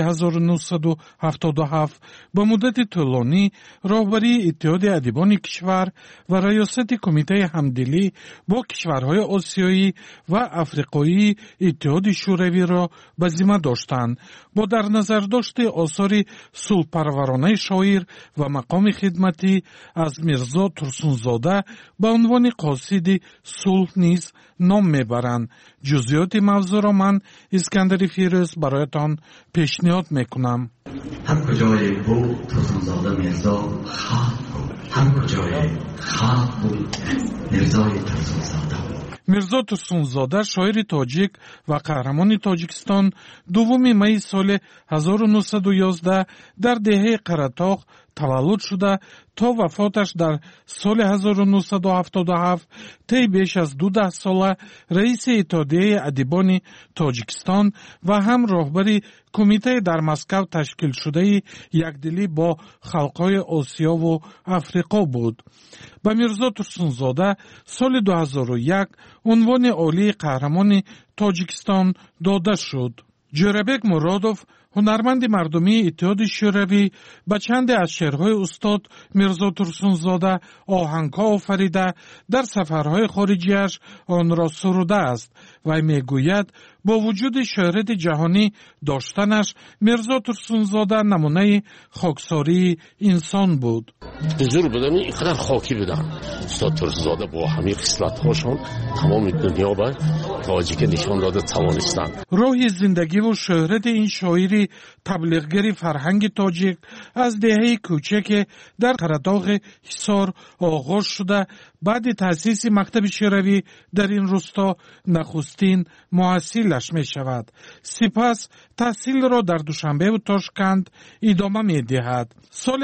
1977 به مدت طولانی راهبری اتحاد ادیبان کشور و ریاست کمیته همدلی با کشورهای آسیایی و افریقایی اتحاد شوروی را به ذمه داشتند. با در نظر داشت آثار صلح‌پرورانه شاعر و مقام خدمتی از میرزا ترسونزاده به عنوان قاصد صلح نیز نام میبرند. جزئیات موضوع را من اسکندر فیروز برایتان پیشنهاد میکنم. هر کجای بود ترسونزاده میرزا خاک بود. هر کجای خاک بود میرزای ترسونزاده. میرزا ترسونزاده شاعر تاجیک و قهرمان تاجیکستان 2 می سال 1911 در دهه قره‌طاق تولد شده تا وفاتش در سال 1977 طی بیش از 12 ساله رئیس اتحادیه ادیبان تاجیکستان و هم راهبر کمیته در مسکو تشکیل شده یکدلی با خلقهای آسیا و افریقا بود. به میرزا ترسونزاده سال 2001 عنوان عالی قهرمان تاجیکستان داده شد. جوربک مرادوف هنرمند مردمی اتحاد شوروی به چند از شعرهای استاد میرزا ترسونزاده آهنگ‌ها آفریده در سفرهای خارجیش آن را سروده است و میگوید با وجود شهرت جهانی داشتنش میرزا ترسونزاده نمونه خاکساری انسان بود. بزرگ بودن اینقدر خاکی بودن. استاد ترسونزاده با همه خصلت‌هاشون تمام دنیا به تاجیک نشان داده توانستند. راه زندگی و شهرت این شاعری تبلیغگری فرهنگ تاجیک از دهه کوچک در قره‌طاق حصار آغاز شده. بعد تأسیس مکتب شوروی در این روستا نخستین محصلش می شود. سپس تحصیل را در دوشنبه و تاشکند ادامه می دهد. سال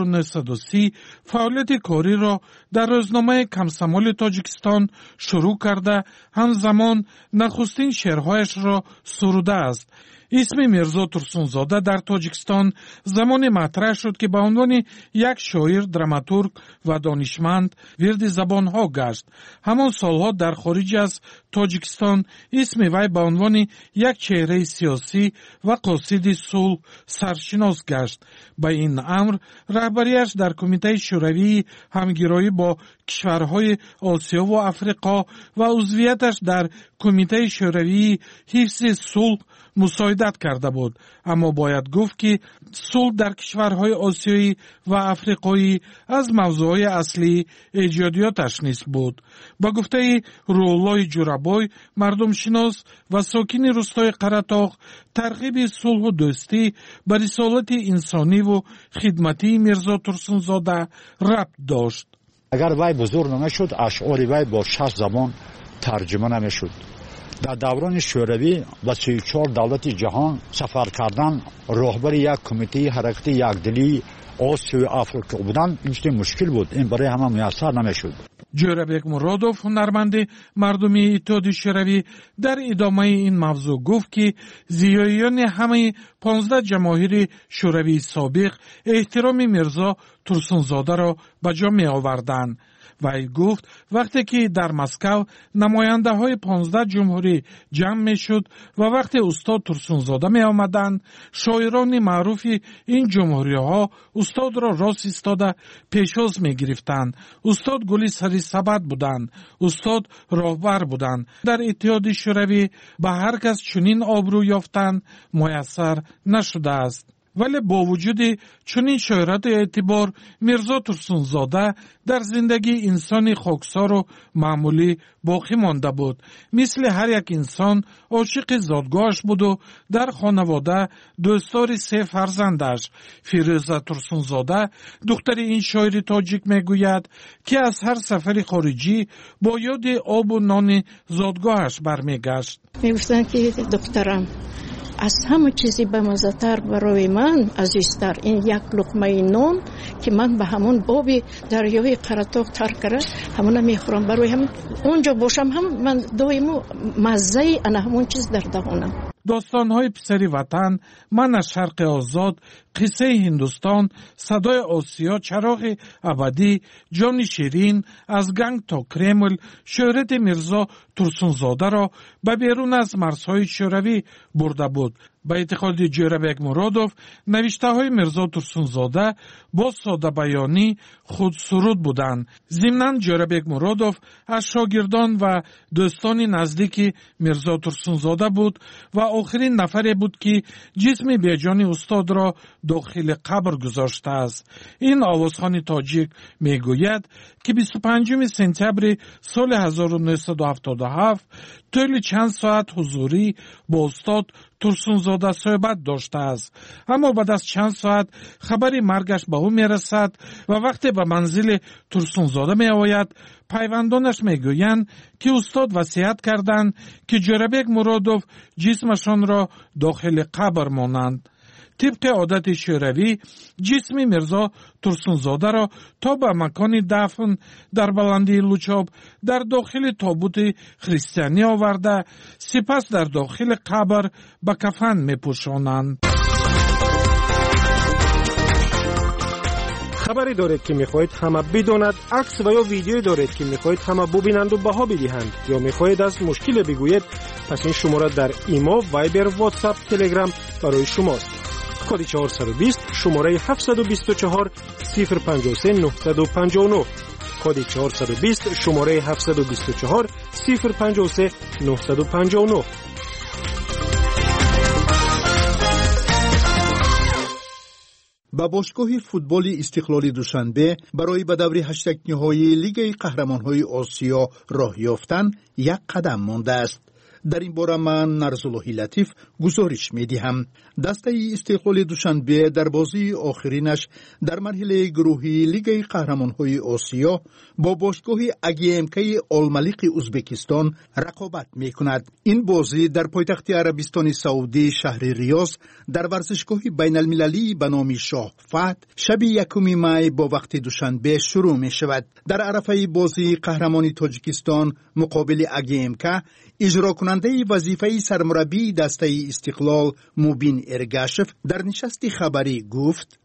1930 فعالیت کاری را در روزنامه کمسمال تاجیکستان شروع کرده همزمان نخستین شعرهایش را سروده است. اسم میرزا ترسونزاده در تاجیکستان زمان مطرح شد که به عنوان یک شاعر، دراماتورگ و دانشمند وارد زبانها گشت. همان سالها در خارج از تاجیکستان اسم وی به عنوان یک چهره سیاسی و قاصد صلح سرشناس گشت. به این امر رهبریش در کمیته شوروی همگرایی با کشورهای آسیا و افریقا و عضویتش در کمیته شوروی حفظ صلح مساعدت کرده بود. اما باید گفت که صلح در کشورهای آسیایی و افریقایی از موضوعهای اصلی ایجادیاتش نیست بود. با گفته روح‌الله جورابای، مردم شناس و ساکن روستای قره‌طاق، ترغیب صلح و دوستی به رسالت انسانی و خدمتی میرزا ترسونزاده ربط داشت. اگر وی بزرگ نمیشد اشعار وی با 6 زبان ترجمه نمیشد. در دوران شوروی با 34 دولت جهان سفر کردن، راهبر یک کمیته حرکت یکدلی آسیا و آفریقا بودن این مشکل بود. این برای همه میسر نمیشد. جورابک مرادوف، هنرمند مردمی اتحادیه شوروی، در ادامه این موضوع گفت که زیاییان همه 15 جماهیر شوروی سابق احترام میرزا ترسونزاده را به جا می آوردند. وی گفت وقتی که در مسکو نماینده های 15 جمهوری جمع می شد و وقتی استاد ترسونزاده می آمدند، شاعران معروف این جمهوری ها استاد را راست ایستاده پیشاز می گرفتند. استاد گلی سری سبد بودند، استاد راهبر بودند. در اتحادیه شوروی به هر کس چنین آبرو یافتن میسر نشده است. ولی با وجود چنین شهرت اعتبار، میرزا ترسونزاده در زندگی انسانی خاکسار و معمولی باقی مانده بود. مثل هر یک انسان عاشق زادگاهش بود و در خانواده دوستدار 3 فرزندش. فیروزه ترسونزاده دختر این شاعر تاجیک میگوید که از هر سفر خارجی با یاد آب و نان زادگاهش برمیگشت. میگفتن که دخترم از همه چیزی به مزه‌تر برای من عزیزتر این یک لقمه نان که من به همون باب دریای قرطاق ترک کرده همون میخورم. برای هم اونجا باشم هم من دائم مزه انا همون چیز در دهانم. داستان‌های پسری وطن، من از شرق آزاد، قصه هندوستان، صدای آسیا، چراغ ابدی، جان شیرین، از گنگ تا کرمل، شهرت میرزا ترسونزاده را به بیرون از مرزهای شوروی برده بود. به اعتقاد جورابک مرادوف، نوشته های میرزا ترسونزاده با ساده بیانی خود سرود بودند. ضمناً جورابک مرادوف از شاگردان و دوستان نزدیک میرزا ترسونزاده بود و آخرین نفری بود که جسم بیجان استاد را داخل قبر گذاشته است. این آوازخوان تاجیک میگوید که 25 سپتامبر سال 1977 طول چند ساعت حضوری با استاد ترسونزاده صحبت داشته است، اما بعد از چند ساعت خبری مرگش به او میرسد و وقتی به منزل ترسونزاده می آید پیوندانش میگویند که استاد وصیت کردند که جورابک مرادوف جسمشان را داخل قبر مانند. طبق عادت شوروی جسم میرزا ترسونزاده را تا به مکان دفن در بلندی لوچاب در داخل تابوت خریستیانی آورده، سپس در داخل قبر به کفن میپوشانند. خبری دارید که میخواهید همه بداند، عکس و یا ویدیویی دارید که میخواهید همه ببینند و بها بدهند، یا میخواهید از مشکل بگویید، پس این شماره در ایما، وایبر، واتساپ، تلگرام برای شماست. کد 420 شماره 724 053 959. کد 420 شماره 724 053 959. با باشگاه فوتبال استقلال دوشنبه برای به دور هشتگ نهایی لیگ قهرمان‌های آسیا راه یافتن یک قدم مانده است. در این باره من نرزاللهی لطیف گزارش می‌دهم. دسته استقلال دوشنبه در بازی آخرینش در مرحله گروهی لیگ قهرمان‌های آسیا با باشگاه اگیمکی آلملیق ازبکستان رقابت می‌کند. این بازی در پایتخت عربستان سعودی شهر ریاض در ورزشگاه بین‌المللی به نام شاه فهد شب 1 می با وقت دوشنبه شروع می‌شود. در عرفه بازی قهرمانی تاجیکستان مقابل اگیمکا اجرا کننده وظیفه سرمربی دسته استقلال موبین ارگاشف در نشست خبری گفت: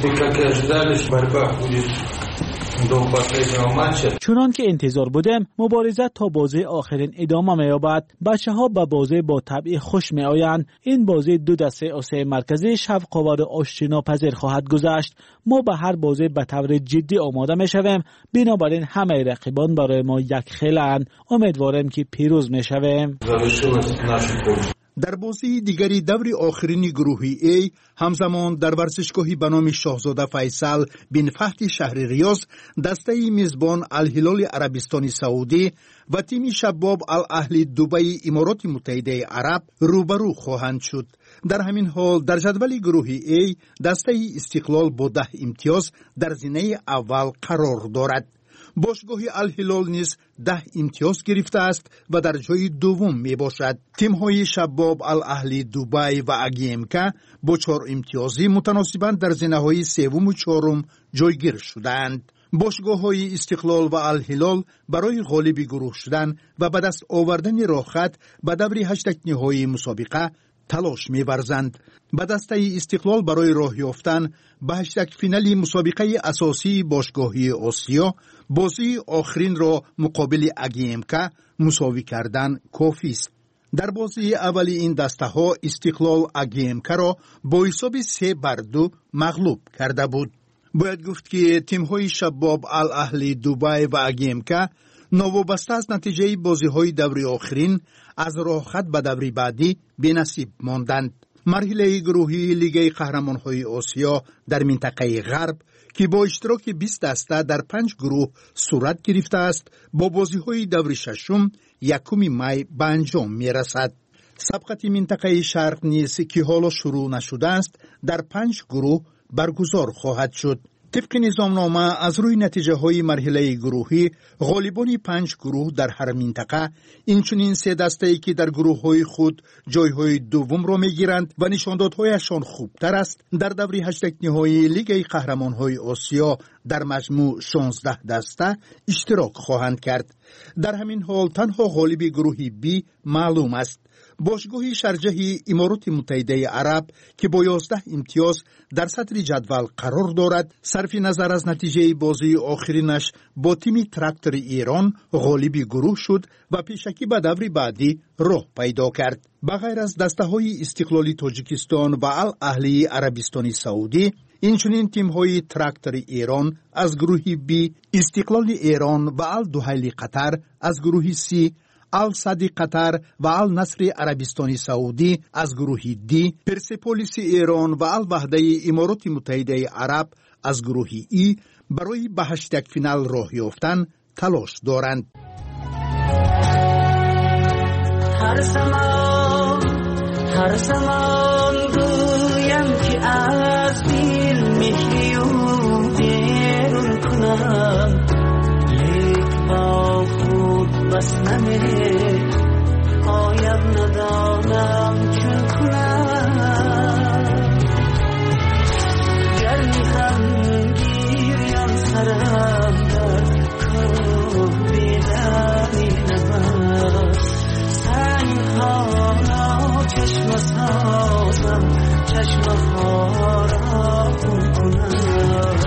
چنان که انتظار بودم مبارزه تا بازی آخرین ادامه می‌یابد. بچه‌ها به بازی با طبع خوش می‌آیند. این بازی دو دسته آسیای مرکزی شفق‌آور و آشتیناپذیر خواهد گذشت. ما به هر بازی به طور جدی آماده می‌شویم، بنابراین همه رقیبان برای ما یک خیلند. امیدوارم که پیروز می‌شویم. در بازی دیگری دور آخرین گروهی A همزمان در ورزشگاهی به نام شاهزاده فیصل بن فهد شهر ریاض دسته میزبان الهلال عربستان سعودی و تیم شباب الاهلی دبی امارات متحده عرب روبرو خواهند شد. در همین حال در جدول گروهی A دسته استقلال با 10 امتیاز در زینه اول قرار دارد. باشگاه الهلال نیز 10 امتیاز گرفته است و در جای دوم می باشد. تیم‌های شباب الاهلی دبی و اگیمکا با 4 امتیازی متناسباً در زینه‌های سوم و چهارم جایگیر شدند. باشگاه‌های استقلال و الهلال برای غالب گروه شدن و به دست آوردن راحت به دور 8 نهایی مسابقه تلاش می‌ورزند. به دسته استقلال برای راه یافتن به 8 فینال مسابقه اساسی باشگاهی آسیا بازی آخرین را مقابل اگیمکا مساوی کردن کافی است. در بازی اولی این دسته ها استقلال اگیمکا را با حساب 3-2 مغلوب کرده بود. باید گفت که تیم‌های شباب الاهلی دبی و اگیمکا نوابسته از نتیجه بازی‌های دوره آخرین از راه خط به دوره بعدی بی‌نصیب ماندند. مرحله گروهی لیگ قهرمان‌های آسیا در منطقه غرب که با اشتراک 20 دسته در 5 گروه صورت گرفته است با بازی‌های دوره ششم 1 می به انجام می‌رسد. سبقت منطقه شرق نیز که حالا شروع نشده است در 5 گروه برگزار خواهد شد. طبق نظامنامه از روی نتیجه های مرحله گروهی غالبان 5 گروه در هر منطقه اینچنین 3 دسته‌ای که در گروه های خود جای های دوم را می گیرند و نشاندادهایشان خوبتر است در دوره 8 نهایی لیگ قهرمان های آسیا در مجموع 16 دسته اشتراک خواهند کرد. در همین حال تنها غالب گروه بی معلوم است. باشگاه شارجه امارات متحده عرب که با 11 امتیاز در صدر جدول قرار دارد صرف نظر از نتیجه بازی آخرینش با تیم تراکتور ایران غالب گروه شد و پیشکی به دور بعدی راه پیدا کرد. بغیر از دسته های استقلالی تاجیکستان و الاهلی عربستان سعودی اینچنین تیم های تراکتور ایران از گروه بی، استقلال ایران و الدحیل قطر از گروه سی، الصدی قطر و النصر عربستان سعودی از گروه دی، پرسپولیس ایران و الوحده امارات متحده عرب از گروه ای برای به 8 فینال راه یافتن تلاش دارند. هر زمان گویم که از دل مهری و بیرون کنم لیک با خود بس نمیره آیم ندانم چون کنم گر میخم گیریم سرم در کوه بیداری نمد سنگها چشم سازم چشم ها را خون کنم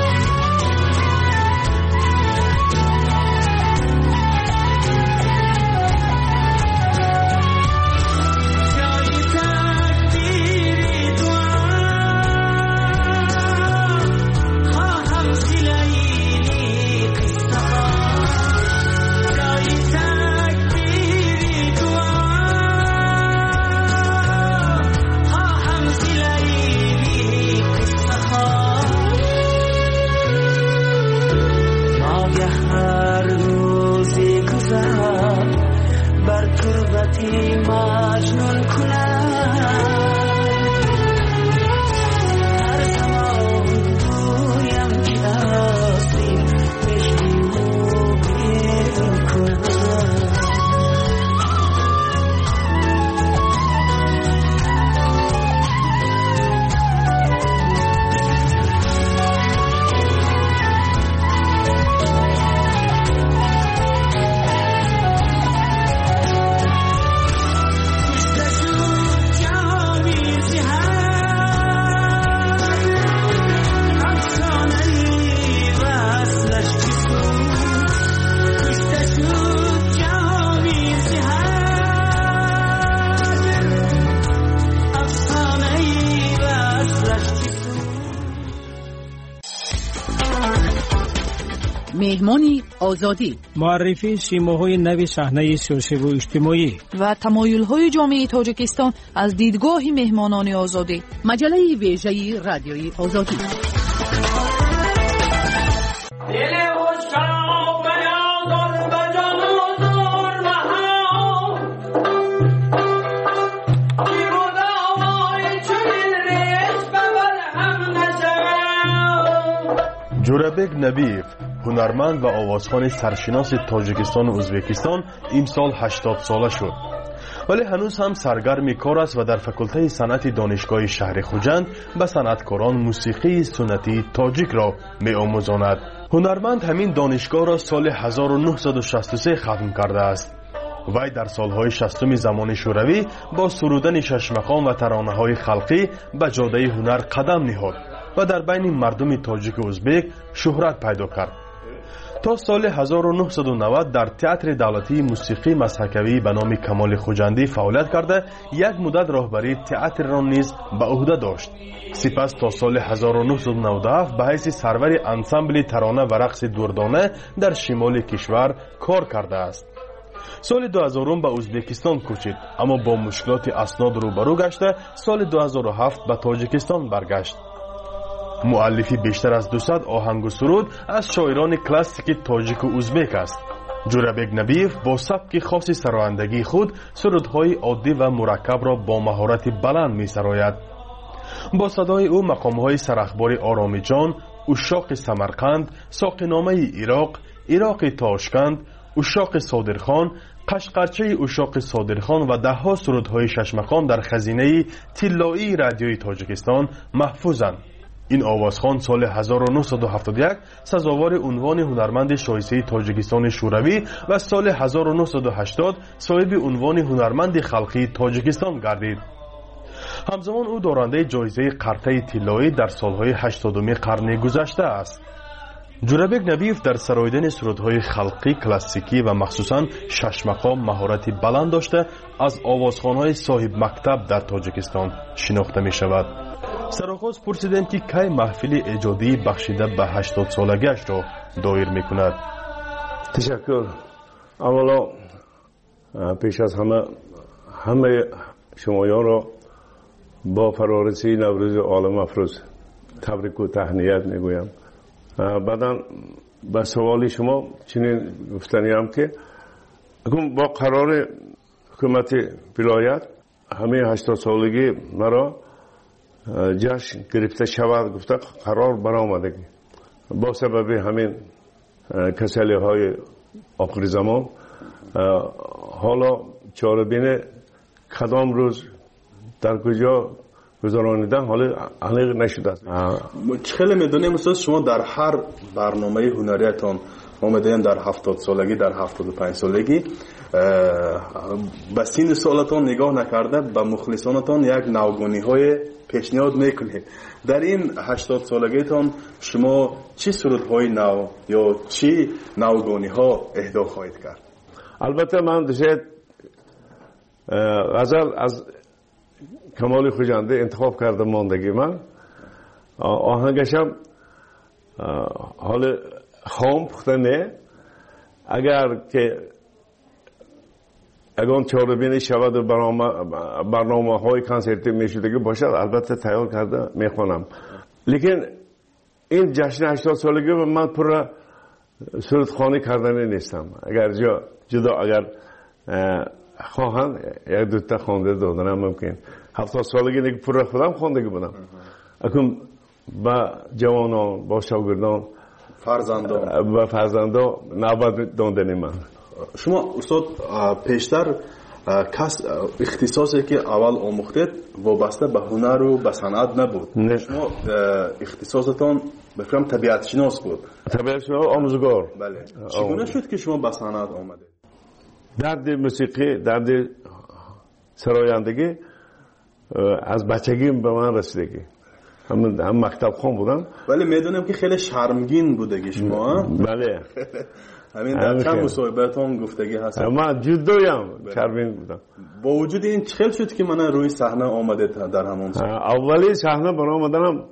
مجنون کنم هر زمان گویم که از دل مهری و بیرون کنم مهمانی آزادی، معرفی سیماهای نو صحنه سیاسی و اجتماعی و تمایل‌های جامعه تاجیکستان از دیدگاه مهمانان آزادی. مجله ویژه رادیوی آزادی. جورابک نبیف هنرمند و آوازخوان سرشناس تاجیکستان و ازبکستان امسال 80 ساله شد. ولی هنوز هم سرگرم کار است و در فاکولته صنعت دانشگاه شهر خوجند به صنعتکاران موسیقی سنتی تاجیک را می‌آموزاند. هنرمند همین دانشگاه را سال 1963 ختم کرده است. وی در سالهای 60 زمان شوروی با سرودن شش مقام و ترانه‌های خلقی به جاده هنر قدم نهاد و در بین مردم تاجیک و ازبک شهرت پیدا کرد. تا سال 1990 در تئاتر دولتی موسیقی مسحکوی به نام کمال خوجندی فعالیت کرده یک مدت راهبری تئاتر را نیز به عهده داشت. سپس تا سال 1997 به حیث سرور انسامبل ترانه و رقص دردانه در شمال کشور کار کرده است. سال 2000 به ازبکستان کوچید، اما با مشکلات اسناد روبرو گشته سال 2007 به تاجیکستان برگشت. مؤلفی بیشتر از 200 آهنگ و سرود از شاعران کلاسیک تاجیک و ازبک است. جورابک نبیف با سبک خاص سرایندگی خود سرودهای عادی و مرکب را با مهارت بلند می سراید. با صدای او مقامهای سرخبار آرامی جان، اشاق سمرقند، ساقینامه عراق، عراق تاشکند، اشاق صادرخان، قشقرچه اشاق صادرخان و دهها سرودهای شش مقام در خزینه طلایی رادیوی تاجیکستان محفوظند. این آوازخوان سال 1971 سزاوار عنوان هنرمند شایسته تاجیکستان شوروی و سال 1980 صاحب عنوان هنرمند خلقی تاجیکستان گردید. همزمان او دارنده جایزه قرطه طلایی در سالهای 80 قرن گذشته است. جورابک نبیف در سراییدن سرودهای خلقی کلاسیکی و مخصوصاً شش مقام مهارت بلند داشته از آوازخوان‌های صاحب مکتب در تاجیکستان شناخته می شود. سرآغاز پرسیدم که کی محفل ایجادی بخشیده به 80 سالگیش را دایر می کند. تشکر. اولا پیش از همه شمایان را با فرارسی نوروز عالم افروز تبریک و تهنیت می گویم. بعدا به سوال شما چنین گفتنیم که با قرار حکومت ولایت همه 80 سالگی مرا جشن گرفته شود گفته قرار برآمدگی با سبب همین کسلی های آخر زمان حالا چاره‌بین کدام روز در کجا گذرانیدن حالا علیق نشده است. خیلی میدونیم استاد شما در هر برنامه هنریتان آمدین در 70 سالگی در 75 سالگی به سین سالتان نگاه نکرده به مخلصانتان یک نوگانی های پیشنهاد میکنید. در این 80 سالگیتان شما چی سرودهای نو یا چی نوگانی ها اهدا خواهید کرد؟ البته من دوست غزل از کمال خوجنده انتخاب کردم ماندگی من آهنگشم حال خام پخته نه اگر که اگه چاره‌بینی شود و برنامه های کنسرتی میشدگی باشد البته تیار کرده میخوانم. لیکن این جشن 80 سالگی من پر سرودخوانی کردن نیستم. اگر جدا اگر خواهند یک دوتا خوانده دادنم ممکن 70 سالگی دیگه پر خودم خواندگی بودم. اکنون با جوانان با شاگردان فرزندان نوبت دادن من. شما استاد پیشتر اختصاصی که اول آموختید وابسته به هنر و به صنعت نبود. شما اختصاصتان بفرم طبیعت شناس بود. طبیعت شناس آموزگار. بله. چگونه شد که شما به صنعت آمدید؟ درد موسیقی درد سرایندگی از بچگی به من رسیدگی هم مکتب خون بودم. ولی میدونم که خیلی شرمگین بودگی شما. بله. همین در چند مصاحبه‌تان گفتگی هست. من جدویم شرمگین بودم. با وجود این چخل شد که من روی صحنه آمده در همون سال. اولی صحنه برای آمدنم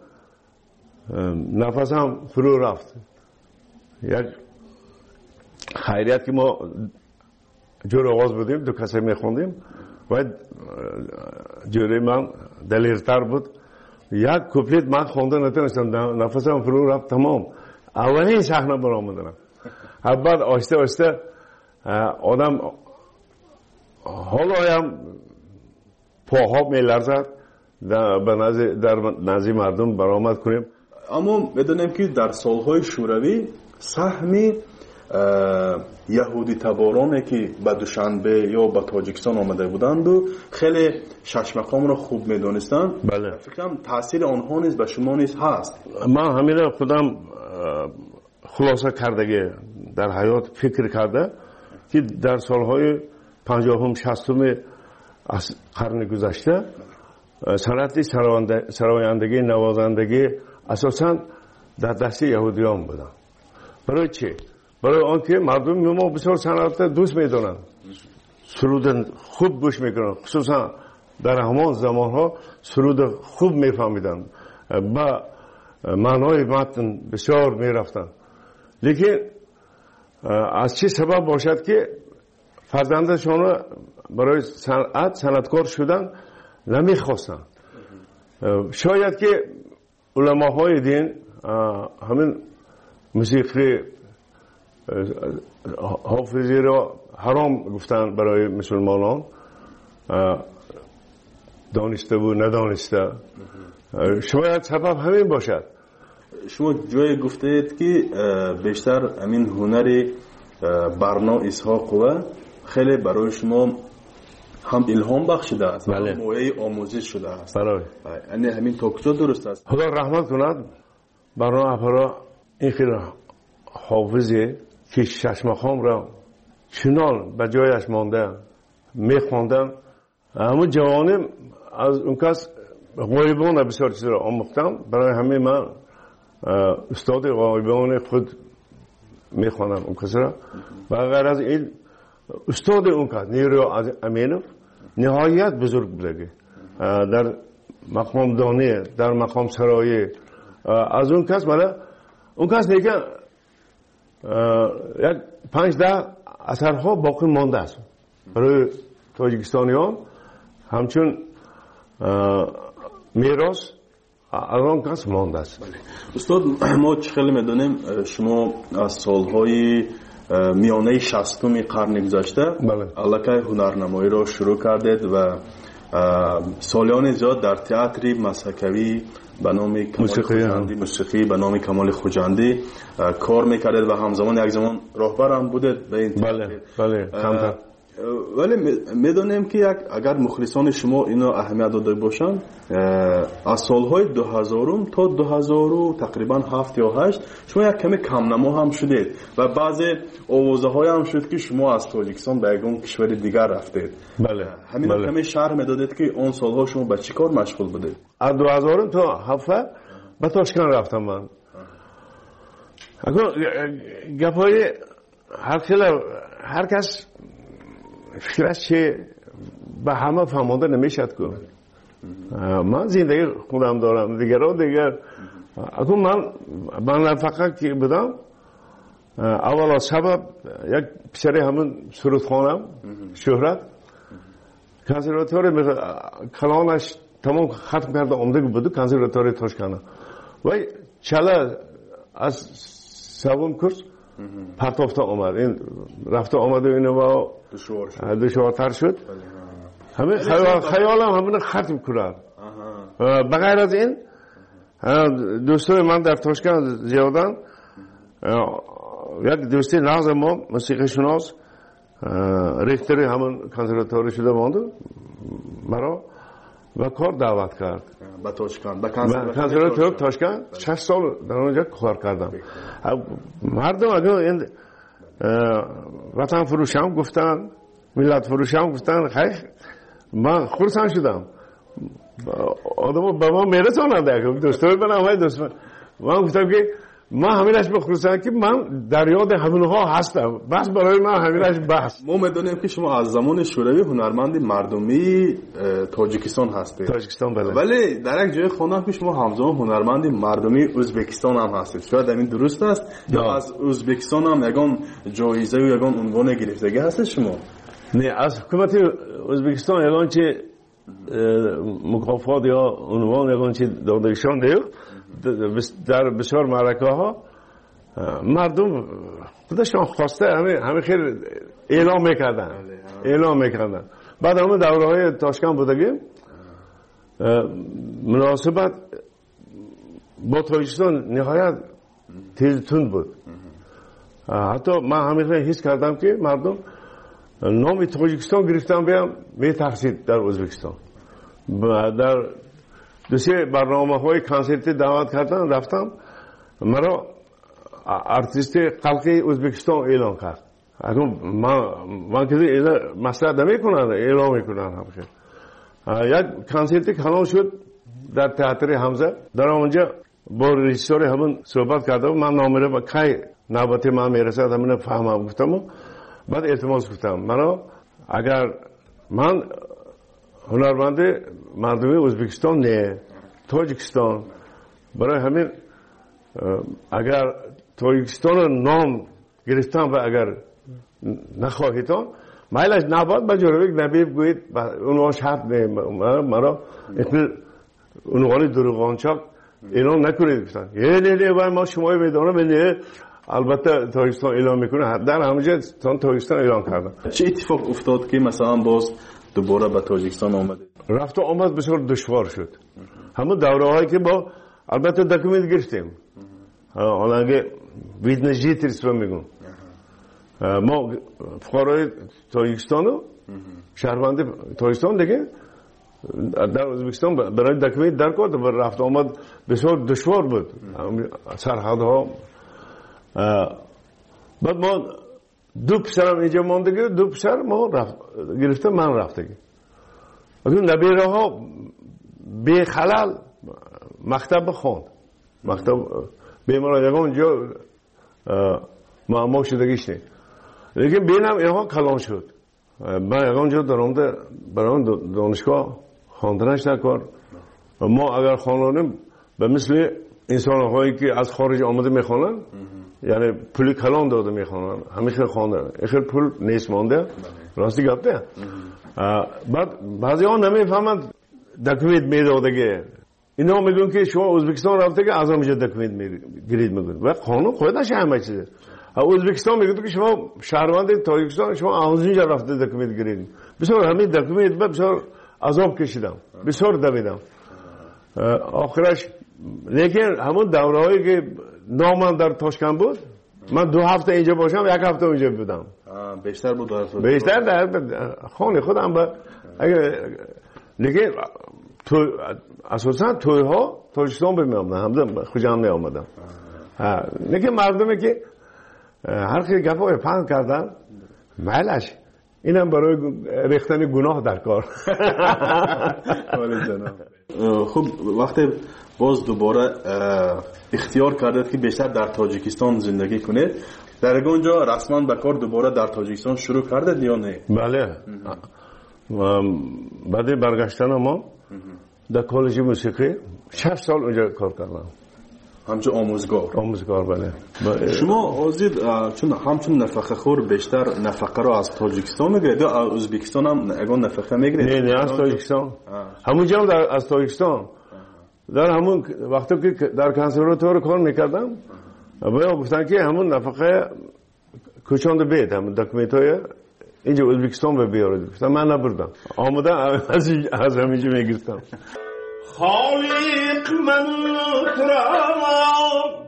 نفسم فرو رفت. یک خیریت که ما جور آواز بودیم دو کسی میخوندیم و جوری من دلیرتر بود یک کوپلیت من خونده نتونستم نفسم فرو رفت تمام. اولین صحنه برآمدنم بعد آسته آسته آدم حالا هم پاها میلرزد در نزد مردم برآمد کنیم. اما بدونیم که در سالهای شوروی سهم یهودی تبارانی که به دوشنبه یا به تاجیکستان آمده بودند و خیلی شش مقام را خوب میدونستند. بله. فکرم تاثیر آنها نیز به شما نیز هست. من همین خودم خلاصه کردگی در حیات فکر کرده که در سالهای 50 60 از قرن گذشته صنعت سرایندگی نوازندگی اساساً در دست یهودیان بودن. برای چی؟ برای آنکه مردم ما بسیار صنعت دوست میدونن، سرود خوب گوش میکنن، خصوصا در همان زمانها سرود خوب میفهمیدن، با معنای متن بسیار میرفتن. لیکن از چه سبب باشد که فرزندشان برای صنعتکار شدن نمیخواستن؟ شاید که علماهای دین همین موسیقی حافظی را حرام گفتن برای مسلمانان، دانسته و ندانسته. شاید سبب همین باشد. شما جای گفتید که بیشتر همین هنر برنا اسحاق و خیلی برای شما هم الهام بخشیده است، بله. هم موعظه آموزش شده است. برای یعنی همین تا کجا درست است؟ خدا رحمت کند برای اپرا این خیلی حافظی که شش مقام را چنان به جایش مانده میخواندن. همون جوانم از اون کس غایبان بسیار چیز را آموختم. برای همه من استاد غایبان خود میخوانم اون کس را. و غیر از این استاد اون کس نیرو از امینوف نهایت بزرگ بوده در مقام دانی، در مقام سرایی. از اون کس مالا اون کس نیگه یک 5-10 اثرها باقی مانده است برای تاجیکستانیان، همچون میراث از اون کس مانده است. استاد ما خیلی میدونیم شما از سالهای میانه 60 قرن گذشته الکی هنرنمایی را شروع کردید و سالیان زیاد در تئاتر مسحکوی به نام موسیقی به نام کمال خوجندی کار میکردید و همزمان یک زمان راهبر هم بودید به این بله بله کمتر. ولی میدونیم که اگر مخلصان شما اینو اهمیت داده باشن از سالهای 2000 تا 2000 تقریبا 7 یا 8 شما یک کمی کم نما هم شدید و بعضی آوازه های هم شد که شما از تاجیکستان به یک کشور دیگر رفتید. بله همین بله. کمی شرح میدادید که اون سالها شما به چی کار مشغول بودید؟ از 2000 تا 7 به تاشکند رفتم من. گپای هر کس فکرش چه به همه فهمانده نمیشد که من زندگی خودم دارم، دیگران دیگر. اکنون من فقط که بودم اول از سبب یک پسری همون سرودخانم شهرت کنسرواتوری کلانش تمام ختم کرده آمده بود کنسرواتوری تاشکند و چله از سوم کورس پرتافته آمد. این رفته آمده اینو دشوارتر شد. همین خیالم همین ختم کرد. بغیر از این دوستای من در تاشکند زیادن. یک دوستی نازم ما موسیقی شناس ریختری همون کنسرواتوری شده مانده مرا و کار دعوت کرد به تاشکند، به کنسرواتوری تاشکند. 6 سال در اونجا کار کردم. مردم اگر این وطن فروشم گفتن، ملت فروشم گفتن، خیلی من خرسند شدم. آدم به ما میرسانند دوستای من همه دوست من گفتم که من همینش بخرسم که من در یاد همونها هستم، بس برای من همینش بس. ما میدونیم که شما از زمان شوروی هنرمند مردمی تاجیکستان هستید. تاجیکستان بله. ولی در یک جای خوندم که شما همزمان هنرمند مردمی ازبکستان هم هستید. شاید همین درست است یا از ازبکستان هم یگان جایزه و یگان عنوان گرفتگی هست شما؟ نه، از حکومت ازبکستان یگان چه مکافات یا عنوان یگان چه دادگشان نیست. در بسیار معرکه ها مردم خودشان خواسته همه خیلی اعلام میکردن. بعد همه دوره های تاشکند بودگیم مناسبت با تاجیکستان نهایت تیز تند بود. حتی من همیشه حس کردم که مردم نام تاجیکستان گرفتم بیام میترسید در ازبکستان. در دو سه برنامه‌های کنسرتی دعوت کردن، رفتم، مرا ارتیست خلقی ازبکستان اعلام کرد. اگه من که مسئله نمیکنن، اعلام میکنن همیشه. یک کنسرتی کلان شد در تئاتر حمزه. در اونجا با رژیسور همون صحبت کردم، من نامره با کی نوبت من میرسد همین فهمم گفتم. بعد التماس گفتم مرا اگر من هنرمند مردم ازبکستان نه تاجیکستان، برای همین اگر تاجیکستان نام گرفتم و اگر نخواهیتان مایلش نباد با جورویک نبی بگویید اونوان شرط نه مرا اونوانی دروغانچاک اینا نکنید گفتن نه باید ما شمایی بدانم نه البته تاجیکستان اعلام میکنه. در همونجا تاجیکستان اعلام کردن. چه اتفاق افتاد که مثلا باز دوباره به تاجیکستان آمده؟ رفت و آمد بسیار دشوار شد. همون دوره هایی که با البته دکومنت گرفتیم، حالا اگه ویدنجی ترسفه میگم ما فقرای تاجیکستان و شهروند تاجیکستان دیگه در ازبکستان برای دکومنت در کرد و رفت آمد بسیار دشوار بود سرحدها. بعد ما دو پسرم اینجا ماندگی، دو پسر ما گرفته من رفتگی. اون نبیره ها بی خلل مکتب خواند، مکتب بیماران یکم اونجا معما شدگیش نید. لیکن بینم اینها کلان شد. من اونجا درآمده برای دانشگاه خواندنش نکرد. ما اگر خوانیم به مثل انسان هایی که از خارج آمده میخوانن، یعنی پولی کلان داده میخوانن، همیشه خوانده اخیر پول نیست مانده، راستی گفته. بعد بعضی ها نمیفهمند دکومنت میدادگه. اینا میگن که شما ازبکستان رفته که از همینجا دکومنت گرید میگن و قانون خودش همه چیزه. ازبکستان میگه که شما شهروند تاجیکستان شما از اینجا رفته دکومنت گرید. بسیار همین دکومنت بسیار عذاب کشیدم، بسیار دویدم. آخرش لیکن همون دورهایی که نامم در تاشکند بود، من 2 هفته اینجا باشم 1 هفته اونجا بودم. بیشتر بود بیشتر در خانه خودم با لیکن اساسا توی ها تاجیکستان به می آمدن، همزه خوشم می آمدم. لیکن مردمی که هر خیلی گفای پند کردن مالش اینم برای ریختن گناه در کار. خب وقتی باز دوباره اختیار کردید که بیشتر در تاجیکستان زندگی کنید، در اونجا رسما به کار دوباره در تاجیکستان شروع کردید یا نه؟ بله. بعد برگشتن ما در کالج موسیقی 6 سال اونجا کار کردم. همچون آموزگار بله. شما آزید چون همچون نفقه خور بیشتر نفقه رو از تاجیکستان میگیرید یا ازبکستان هم اگه نفقه میگیرید؟ نه از تاجیکستان. همونجا هم از تاجیکستان. در همون وقتی که در کنسرواتوار کار میکردم باید گفتن که همون نفقه کوچانده بید، همون دکومنتای اینجا ازبکستان به بیارید. گفتم من نبردم، آمده از همینجا میگیرستم. خالق من ترام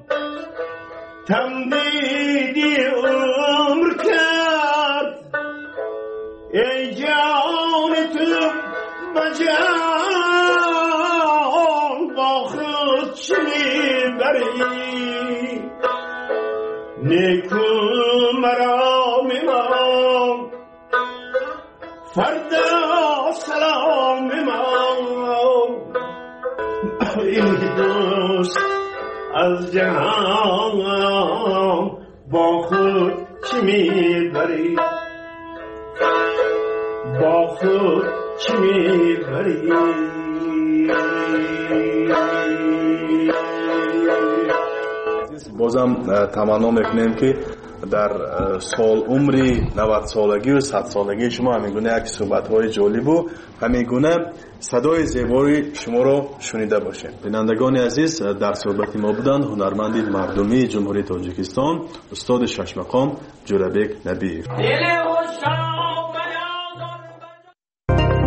تمدیدی عمر کرد، ای جان تو بجان با خود چی میبری، نیکو مرا میمان فردا سلام میمان، این دوست از جهان با خود چی میبری، با خود چی میبری. بازم تمنا میکنیم که در سال عمری 90 سالگی و 100 سالگی شما همینگونه یک صحبت‌های جالب و همینگونه صدای زیبای شما رو شنیده باشیم. بینندگان عزیز، در صحبت ما بودند هنرمند مردمی جمهوری تاجیکستان استاد 6 مقام جورابک نبیف.